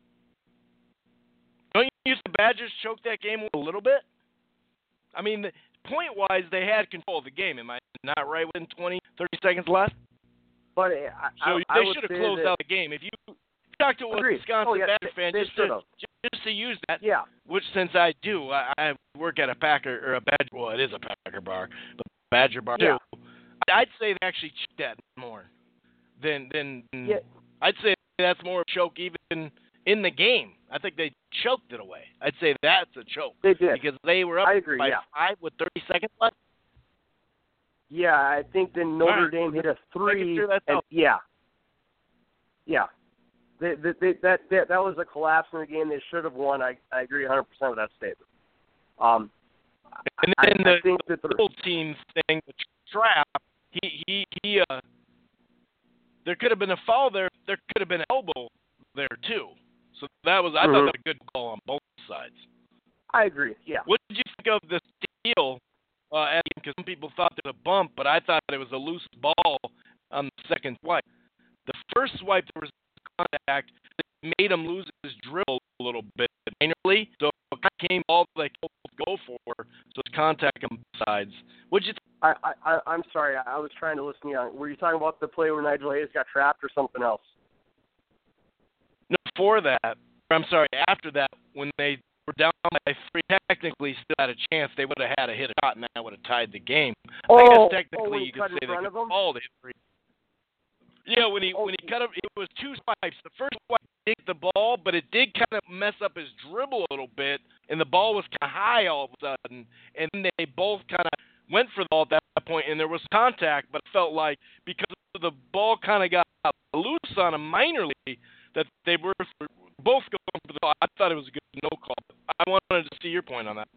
Don't you think the Badgers choked that game a little bit? I mean, point-wise, they had control of the game. Am I not right within twenty, thirty seconds left?
But I,
So
I,
they
I
should have
would say
closed
that,
out the game. If you talk to a
Agreed.
Wisconsin
Oh, yeah,
Badger
they-
fan,
they
just, to,
should've.
just to use that,
Yeah.
which since I do, I, I work at a Packer or a Badger. Well, it is a Packer bar, but Badger bar
Yeah.
too. I'd say they actually choked that more than than.
Yeah.
I'd say that's more of a choke even in the game. I think they choked it away. I'd say that's a choke.
They did.
Because they were up
I agree,
by
yeah.
five with thirty seconds left.
Yeah, I think then Notre
right.
Dame hit a three.
sure that's
and,
out.
yeah. Yeah. They, they, they, that, that that was a collapse in the game. They should have won. I, I agree one hundred percent with that statement. Um,
And
I,
then
I
the,
think
the
that the,
whole team thing, the trap, he, he, he, uh, there could have been a foul there. There could have been an elbow there, too. So that was, I
Mhm.
thought that was a good call on both sides.
I agree, yeah.
What did you think of the steal? Uh, because some people thought there was a bump, but I thought it was a loose ball on the second swipe. The first swipe, there was contact that made him lose his dribble a little bit manually. So it came all they could go for, so it's contact on both sides. What did you think?
I, I, I'm sorry. I, I was trying to listen to you. Were you talking about the play where Nigel Hayes got trapped or something else?
No, before that, I'm sorry, after that, when they were down by three, technically still had a chance. They would have had a hit a shot, and that would have tied the game.
Oh,
I guess
oh,
technically
when he
you could
cut in
say they
front
could
of him?
call it three. Yeah, when he
Oh.
when he cut it, it was two swipes. The first swipe did the ball, but it did kind of mess up his dribble a little bit, and the ball was kind of high all of a sudden. And then they both kind of went for the ball at that point, and there was contact, but it felt like because the ball kind of got loose on him minorly, that they were both going for the ball. I thought it was a good no call. I wanted to see your point on that.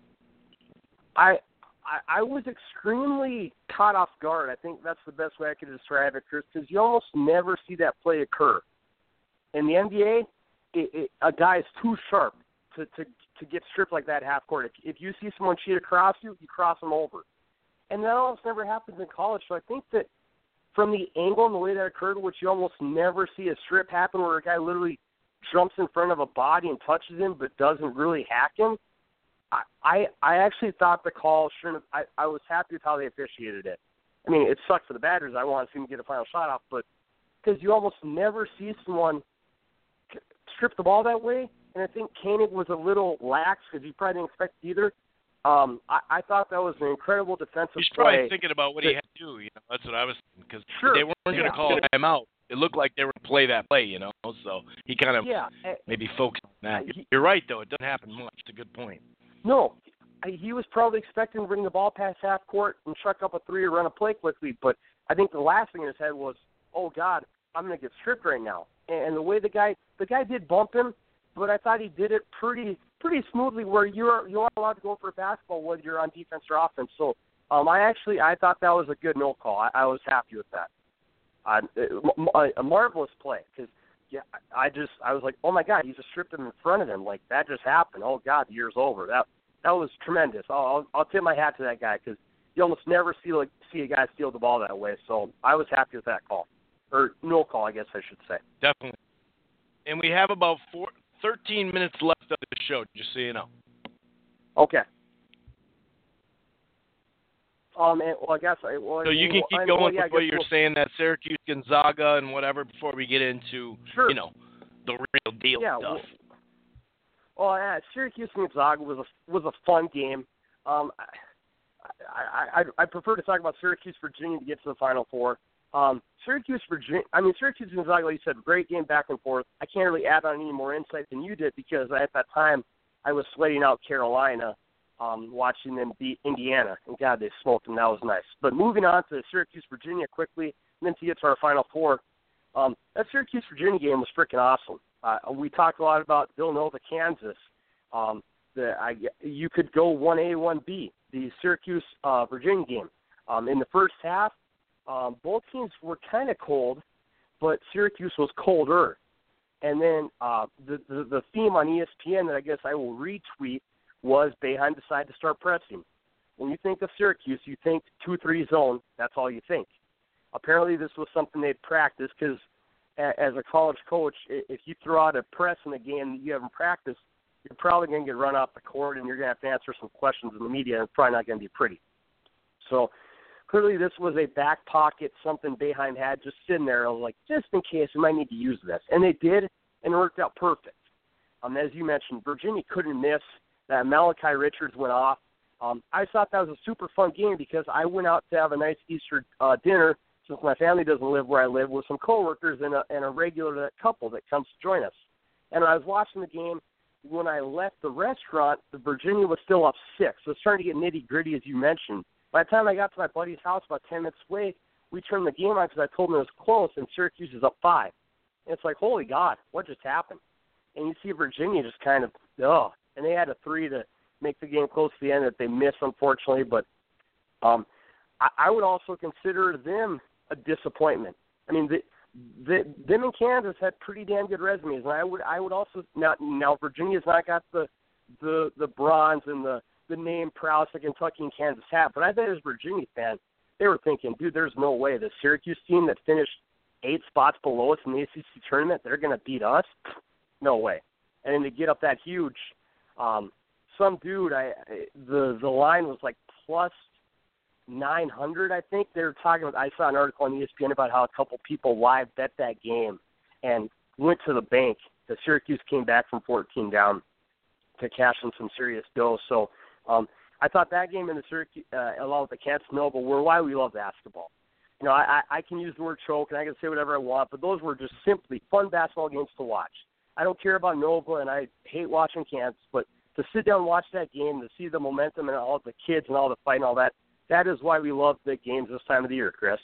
I, I I was extremely caught off guard. I think that's the best way I could describe it, Chris, because you almost never see that play occur. In the N B A, it, it, a guy is too sharp to, to, to get stripped like that half court. If, if you see someone cheat across you, you cross them over. And that almost never happens in college. So I think that from the angle and the way that occurred, which you almost never see a strip happen where a guy literally jumps in front of a body and touches him but doesn't really hack him, I, I I actually thought the call shouldn't have, I, I was happy with how they officiated it. I mean, it sucked for the Badgers. I wanted to see them get a final shot off, but because you almost never see someone strip the ball that way, and I think Koenig was a little lax because he probably didn't expect it either. Um, I, I thought that was an incredible defensive
He's
play.
probably thinking about what he had to do. You know, that's what I was thinking, because
Sure.
they weren't going to
Yeah.
call a timeout. It looked like they were going to play that play, you know. So he kind of
Yeah. eh,
maybe focused on that.
Uh, he-
You're right, though. It doesn't happen much. It's a good point.
No, I- he was probably expecting to bring the ball past half court and chuck up a three or run a play quickly. But I think the last thing in his head was, "Oh God, I'm going to get stripped right now." And the way the guy, the guy did bump him, but I thought he did it pretty, pretty smoothly. Where you're you are allowed to go for a basketball whether you're on defense or offense. So, um, I actually I thought that was a good no call. I, I was happy with that. Uh, a, a marvelous play because. Yeah, I just I was like, oh my God, he just stripped him in front of him. Like that just happened. Oh God, the year's over. That that was tremendous. I'll I'll, I'll tip my hat to that guy because you almost never see like see a guy steal the ball that way. So I was happy with that call, or no call, I guess I should say.
Definitely. And we have about four, thirteen minutes left of the show, just so you know.
Okay. Um, and, well, I guess I. Well,
So you can keep
I,
going
well, yeah,
with what
I guess
you're
we'll,
saying, that Syracuse, Gonzaga, and whatever, before we get into,
Sure.
you know, the real deal
Yeah,
stuff.
well, well yeah, Syracuse and Gonzaga was a was a fun game. Um, I, I, I, I prefer to talk about Syracuse, Virginia to get to the Final Four. Um, Syracuse, Virginia, I mean, Syracuse and Gonzaga, like you said, great game back and forth. I can't really add on any more insight than you did because at that time I was sweating out Carolina, um, watching them beat Indiana. And, God, they smoked them. That was nice. But moving on to Syracuse, Virginia quickly, and then to get to our Final Four, um, that Syracuse, Virginia game was freaking awesome. Uh, we talked a lot about Villanova, Kansas. Um, the, I, you could go one A, one B, the Syracuse, uh, Virginia game. Um, in the first half, um, both teams were kind of cold, but Syracuse was colder. And then uh, the, the the theme on E S P N that I guess I will retweet was Boeheim decided to start pressing. When you think of Syracuse, you think two three zone. That's all you think. Apparently this was something they'd practiced because as a college coach, if you throw out a press in a game that you haven't practiced, you're probably going to get run off the court and you're going to have to answer some questions in the media, and it's probably not going to be pretty. So clearly this was a back pocket, something Boeheim had just sitting there. I was like, just in case we might need to use this. And they did, and it worked out perfect. Um, as you mentioned, Virginia couldn't miss. That Malachi Richards went off. Um, I thought that was a super fun game because I went out to have a nice Easter uh, dinner since my family doesn't live where I live with some coworkers and a, and a regular couple that comes to join us. And I was watching the game. When I left the restaurant, the Virginia was still up six. So it's starting to get nitty-gritty, as you mentioned. By the time I got to my buddy's house about ten minutes away, we turned the game on because I told him it was close, and Syracuse is up five. And it's like, holy God, what just happened? And you see Virginia just kind of, oh, and they had a three to make the game close to the end that they missed, unfortunately. But um, I, I would also consider them a disappointment. I mean, the, the, them in Kansas had pretty damn good resumes, and I would I would also now, now Virginia's not got the the the bronze and the the name prowess that Kentucky and Kansas have, but I bet as a Virginia fan, they were thinking, dude, there's no way the Syracuse team that finished eight spots below us in the A C C tournament, they're going to beat us. No way. And then to get up that huge, um, some dude, I the the line was like plus nine hundred, I think. They were talking about, I saw an article on E S P N about how a couple people live bet that game and went to the bank. The Syracuse came back from fourteen down to cash in some serious dough. So um, I thought that game in the Syracuse, uh, along with the Kansas Nova, were why we love basketball. You know, I, I can use the word choke and I can say whatever I want, but those were just simply fun basketball games to watch. I don't care about Nova, and I hate watching Kansas, but to sit down and watch that game, to see the momentum and all the kids and all the fight and all that, that is why we love big games this time of the year, Chris.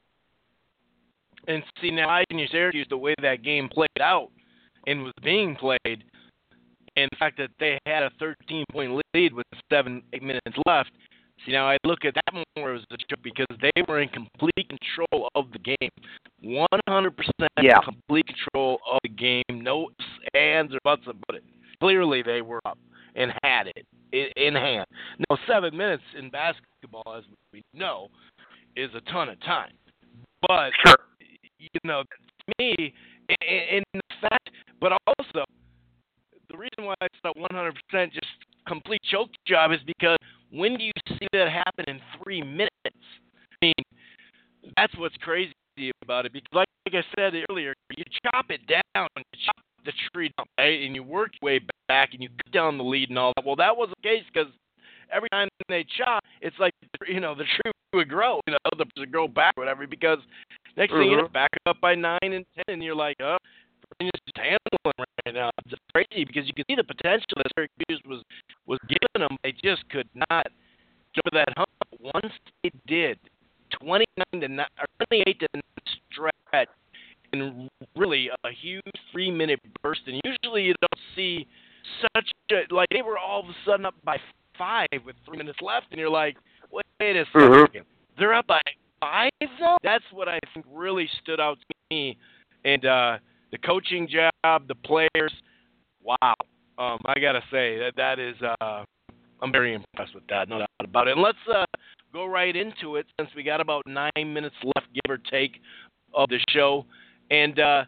And see, now I can use Syracuse the way that game played out and was being played, and the fact that they had a thirteen-point lead with seven, eight minutes left. See, now I look at that more as a joke because they were in complete control of the game. one hundred percent
yeah.
complete control of the game. No ands or buts about it. Clearly they were up and had it in hand. Now, seven minutes in basketball, as we know, is a ton of time. But,
sure.
you know, to me, in the fact, but also, the reason why it's not one hundred percent just complete choke job is because when do you see that happen in three minutes? I mean, that's what's crazy about it. Because, like, like I said earlier, you chop it down, you chop the tree down, right? And you work your way back, and you cut down the lead and all that. Well, that was the case because every time they chop, it's like, you know, the tree would grow, you know, the would grow back or whatever. Because next mm-hmm. thing you know, back up by nine and ten, and you're like, oh, Virginia's just handling right now. It's crazy because you can see the potential that Syracuse was was giving them. They just could not get over that hump. Once they did, twenty-nine to nine, or twenty-eight to nine stretch, in really a huge three-minute burst. And usually you don't see such a, like they were all of a sudden up by five with three minutes left, and you're like, wait a second, mm-hmm. they're up by five now? That's what I think really stood out to me. And uh, the coaching job, the players, wow. Um, I got to say, that that is, uh, I'm very impressed with that, no doubt about it. And let's uh, go right into it since we got about nine minutes left, give or take, of the show. And uh,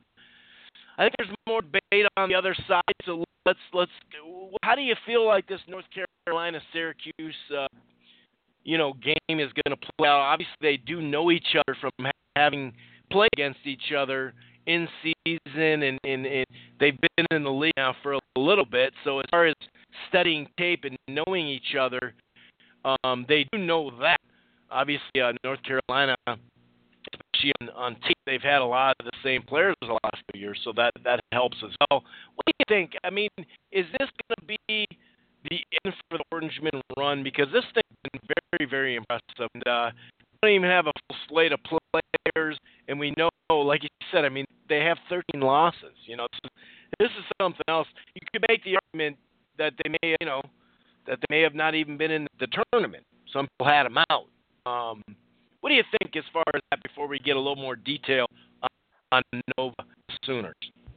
I think there's more debate on the other side, so let's, let's, how do you feel like this North Carolina-Syracuse, uh, you know, game is going to play out? Obviously, they do know each other from having played against each other in season, and, and, and they've been in the league now for a little bit. So as far as studying tape and knowing each other, Um, they do know that. Obviously, uh, North Carolina, especially on, on tape, they've had a lot of the same players the last few years, so that, that helps as well. What do you think? I mean, is this going to be the end for the Orangemen run? Because this thing's been very, very impressive. And, uh, they don't even have a full slate of players, and we know, like you said, I mean, they have thirteen losses. You know, this is, this is something else. You could make the argument that they may, you know, that they may have not even been in the tournament. Some people had them out. Um, what do you think as far as that before we get a little more detail on, on Nova Sooners?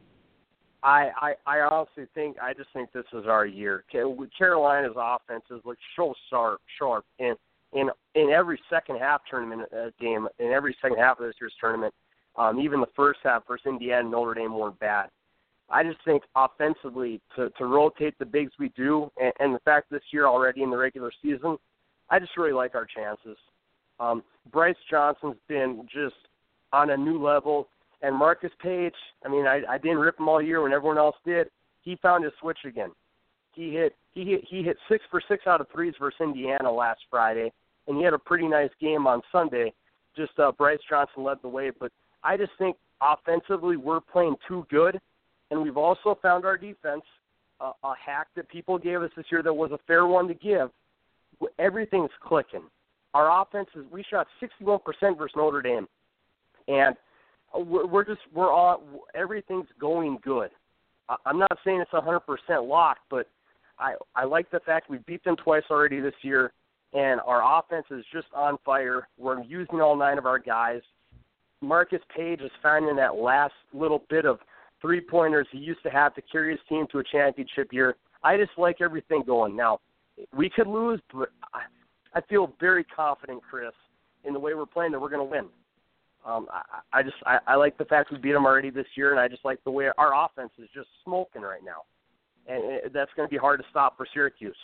I, I, I honestly think, I just think this is our year. Carolina's offenses look so sharp, sharp in, in, in every second half tournament uh, game, in every second half of this year's tournament. Um, even the first half versus Indiana and Notre Dame weren't bad. I just think offensively to, to rotate the bigs we do, and, and the fact this year already in the regular season, I just really like our chances. Um, Bryce Johnson's been just on a new level, and Marcus Page, I mean, I, I didn't rip him all year when everyone else did. He found his switch again. He hit he hit he hit six for six out of threes versus Indiana last Friday, and he had a pretty nice game on Sunday. Just uh, Bryce Johnson led the way, but I just think offensively we're playing too good, and we've also found our defense uh, a hack that people gave us this year that was a fair one to give. Everything's clicking. Our offense is, we shot sixty-one percent versus Notre Dame, and we're, we're just we're all everything's going good. I'm not saying it's one hundred percent locked, but I I like the fact we beat them twice already this year, and our offense is just on fire. We're using all nine of our guys. Marcus Page is finding that last little bit of three-pointers he used to have to carry his team to a championship year. I just like everything going. Now, we could lose, but I feel very confident, Chris, in the way we're playing that we're going to win. Um, I, I just I, I like the fact we beat them already this year, and I just like the way our offense is just smoking right now. And it, that's going to be hard to stop for Syracuse.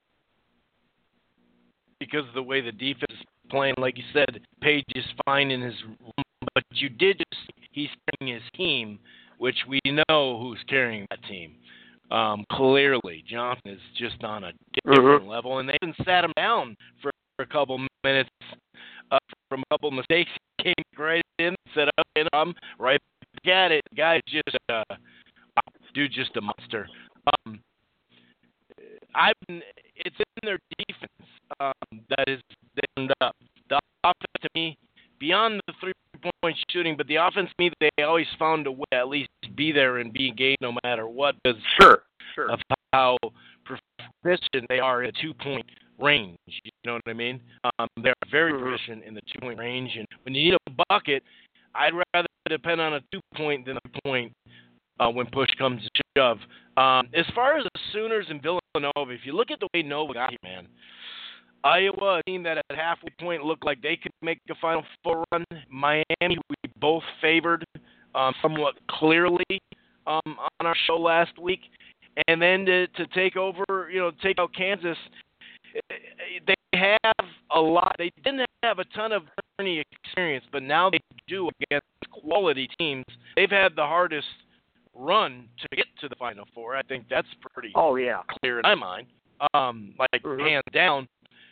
Because of the way the defense is playing, like you said, Page is fine in his room, but you did just he's carrying his team, which we know who's carrying that team. Um, clearly, Johnson is just on a different mm-hmm. level, and they even sat him down for a couple minutes uh, from a couple mistakes. He came right in, said, "Okay, I'm right back at it." The guy's just, uh, dude, just a monster. Um, I've been, it's in their defense um, that is turned up. The offense to me, beyond the three-point shooting, but the offense to me, they always found a way to at least be there and be engaged no matter what, because
sure, sure.
of how proficient they are in the two-point range. You know what I mean? Um, they're very mm-hmm. proficient in the two-point range, and when you need a bucket, I'd rather depend on a two-point than a point uh, when push comes to shove. Um, as far as the Sooners and Villanova, if you look at the way Nova got here, man, Iowa, a team that at halfway point looked like they could make a Final Four run. Miami, we both favored um, somewhat clearly um, on our show last week. And then to, to take over, you know, take out Kansas, they have a lot. They didn't have a ton of tourney experience, but now they do against quality teams. They've had the hardest run to get to the Final Four. I think that's pretty
oh, yeah.
clear in my mind, um, like mm-hmm. hands down.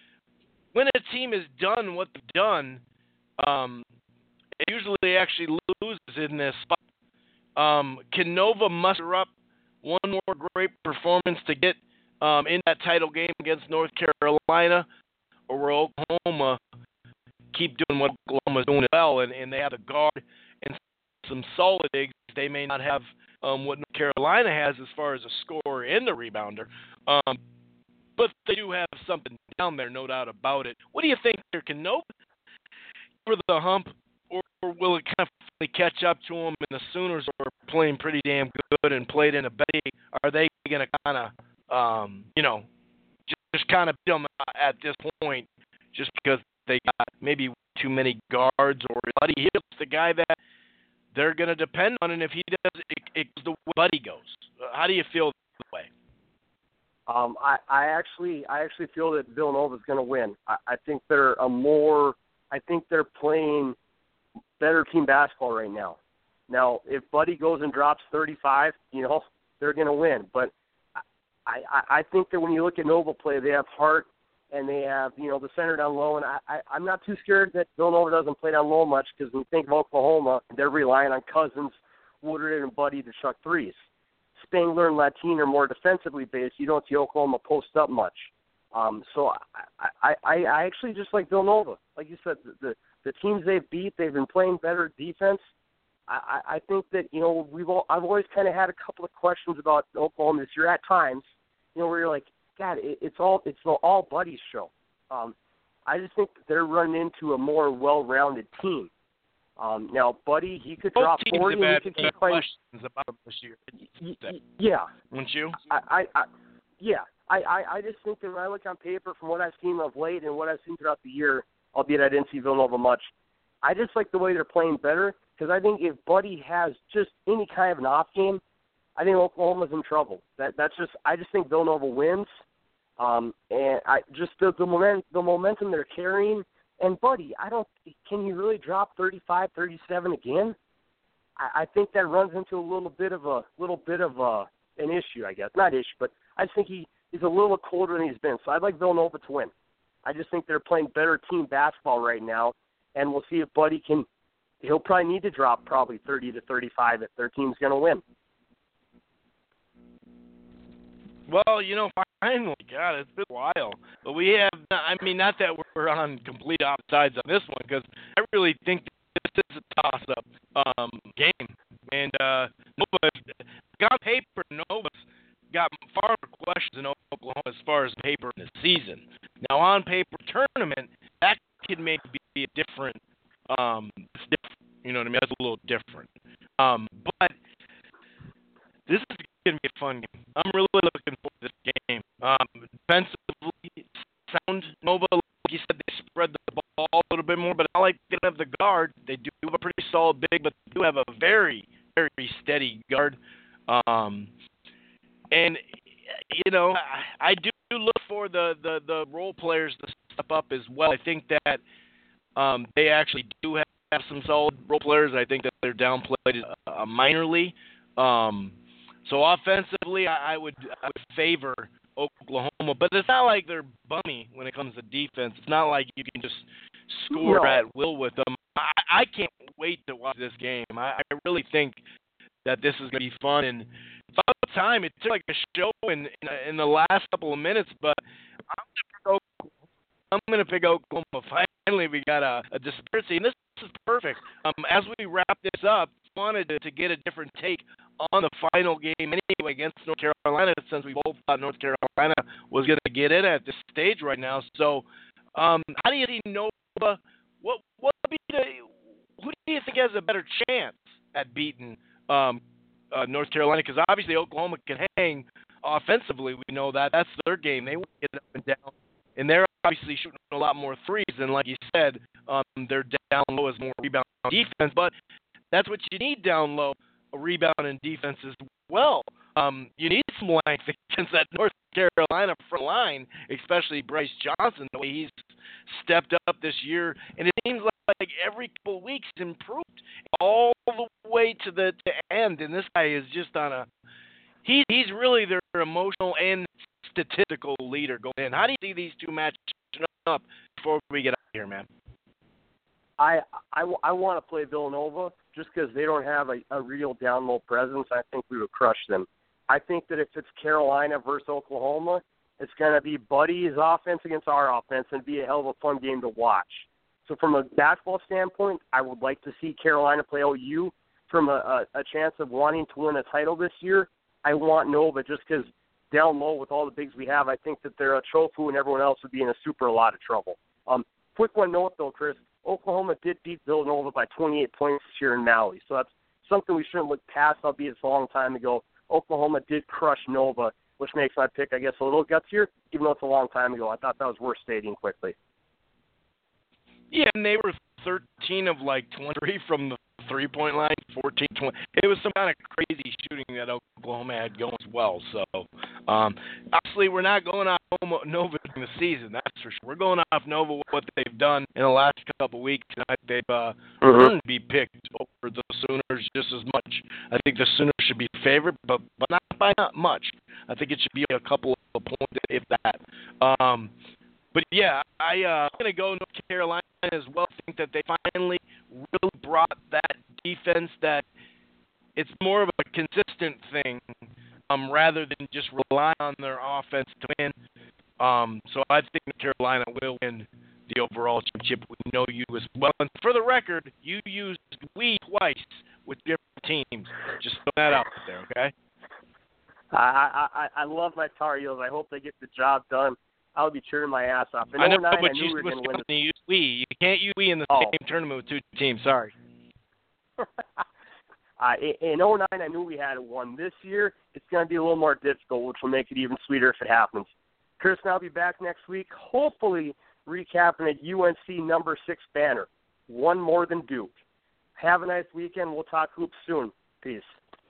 When a team has done what they've done, um, it usually actually loses in this spot. Um, can Nova muster up one more great performance to get um, in that title game against North Carolina, or will Oklahoma keep doing what Oklahoma's doing well, and, and they have a guard and some solid bigs? They may not have um, what North Carolina has as far as a scorer and the rebounder. Um, But they do have something down there, no doubt about it. What do you think there? Can Nova over the hump, or, or will it kind of catch up to them? And the Sooners are playing pretty damn good and played in a betting. Are they going to kind of, um, you know, just, just kind of beat them at this point just because they got maybe too many guards, or Buddy Hield's the guy that they're going to depend on, and if he does, it, it goes the way Buddy goes. How do you feel that way?
Um, I, I actually, I actually feel that Villanova is going to win. I, I think they're a more, I think they're playing better team basketball right now. Now, if Buddy goes and drops thirty-five, you know, they're going to win. But I, I, I think that when you look at Nova play, they have heart, and they have, you know, the center down low. And I, I, I'm not too scared that Villanova doesn't play down low much because when you think of Oklahoma, they're relying on Cousins, Woodard, and Buddy to chuck threes. Spangler and Latine are more defensively based. You don't see Oklahoma post up much. Um, so I, I, I actually just like Villanova. Like you said, the, the, the teams they've beat, they've been playing better defense. I, I think that, you know, we've all, I've always kind of had a couple of questions about Oklahoma this year at times, you know, where you're like, God, it, it's all it's the all Buddies show. Um, I just think that they're running into a more well-rounded team. Um, now, Buddy, he could
Both
drop
teams
forty.
have
And
had
he could keep playing.
questions about him this year.
Y- y- yeah.
Wouldn't you?
I, I, I yeah. I, I, I just think that when I look on paper from what I've seen of late and what I've seen throughout the year, albeit I didn't see Villanova much, I just like the way they're playing better because I think if Buddy has just any kind of an off game, I think Oklahoma's in trouble. That that's just I just think Villanova wins, um, and I just the the, moment, the momentum they're carrying. And Buddy, I don't can you really drop thirty-five, thirty-seven again? I, I think that runs into a little bit of a little bit of a, an issue, I guess not issue, but I just think he. He's a little colder than he's been, so I'd like Villanova to win. I just think they're playing better team basketball right now, and we'll see if Buddy can. He'll probably need to drop probably thirty to thirty-five if their team's going to win.
Well, you know, finally, God, it's been a while, but we have. I mean, not that we're on complete opposite sides on this one, because I really think this is a toss-up um, game, and uh, Nova on paper, Nova's got far more questions in Oklahoma as far as paper in the season. Now, on paper tournament, that could maybe be a different, um, different, you know what I mean? That's a little different. Um, but this is going to be a fun game. I'm really looking forward to this game. Um, defensively, sound Nova, like you said, they spread the ball a little bit more, but I like they don't have the guard. They do have a pretty solid big, but they do have a very, very steady guard. Um, And, you know, I, I do look for the, the, the role players to step up as well. I think that um, they actually do have, have some solid role players. I think that they're downplayed uh, minorly. Um, so offensively, I, I would I would favor Oklahoma. But it's not like they're bummy when it comes to defense. It's not like you can just score
No.
at will with them. I, I can't wait to watch this game. I, I really think that this is going to be fun. And about time, it took like a show in, in in the last couple of minutes, but I'm going to pick Oklahoma. Finally, we got a, a disparity, and this is perfect. Um, as we wrap this up, I wanted to, to get a different take on the final game anyway against North Carolina, since we both thought North Carolina was going to get in at this stage right now. So, um, how do you see Nova? What what would be the, who do you think has a better chance at beating Um, Uh, North Carolina, because obviously Oklahoma can hang offensively. We know that. That's their game. They want to get up and down. And they're obviously shooting a lot more threes. And like you said, um, they're down low as more rebound defense. But that's what you need down low, a rebound and defense as well. Um, you need some length against that North Carolina front line, especially Bryce Johnson, the way he's stepped up this year. And it seems like like every couple of weeks improved all the way to the to end, and this guy is just on a he he's really their emotional and statistical leader going in. How do you see these two matches up before we get out of here, man?
I I, I want to play Villanova just because they don't have a, a real down low presence. I think we would crush them. I think that if it's Carolina versus Oklahoma, it's going to be Buddy's offense against our offense and be a hell of a fun game to watch. So from a basketball standpoint, I would like to see Carolina play O U. From a, a, a chance of wanting to win a title this year, I want Nova just because down low with all the bigs we have, I think that they're a Trofu and everyone else would be in a super a lot of trouble. Um, quick one note, though, Chris. Oklahoma did beat Villanova by twenty-eight points this year in Maui. So that's something we shouldn't look past, albeit it's a long time ago. Oklahoma did crush Nova, which makes my pick, I guess, a little gutsier, even though it's a long time ago. I thought that was worth stating quickly.
Yeah, and they were thirteen of like twenty-three from the three-point line, fourteen twenty. It was some kind of crazy shooting that Oklahoma had going as well. So, um, obviously, we're not going off Nova in the season, that's for sure. We're going off Nova what they've done in the last couple of weeks. And they've uh,
Mm-hmm.
earned to be picked over the Sooners just as much. I think the Sooners should be favored, but, but not by not much. I think it should be a couple of points, if that. Um, But yeah, I, uh, I'm going to go North Carolina as well. I think that they finally really brought that defense that it's more of a consistent thing um, rather than just rely on their offense to win. Um, so I think North Carolina will win the overall championship. We know you as well. And for the record, you used we twice with different teams. Just throw that out there, okay?
I, I I love my Tar Heels. I hope they get the job done. I'll be cheering my ass off. In
I know,
oh nine,
but
I knew
you
we were going to win.
You use we. You can't use we in the
Oh.
same tournament with two teams. Sorry.
uh, in, in oh nine, I knew we had one. This year, it's going to be a little more difficult, which will make it even sweeter if it happens. Chris and I'll be back next week, hopefully recapping a U N C number six banner. One more than Duke. Have a nice weekend. We'll talk hoops soon. Peace.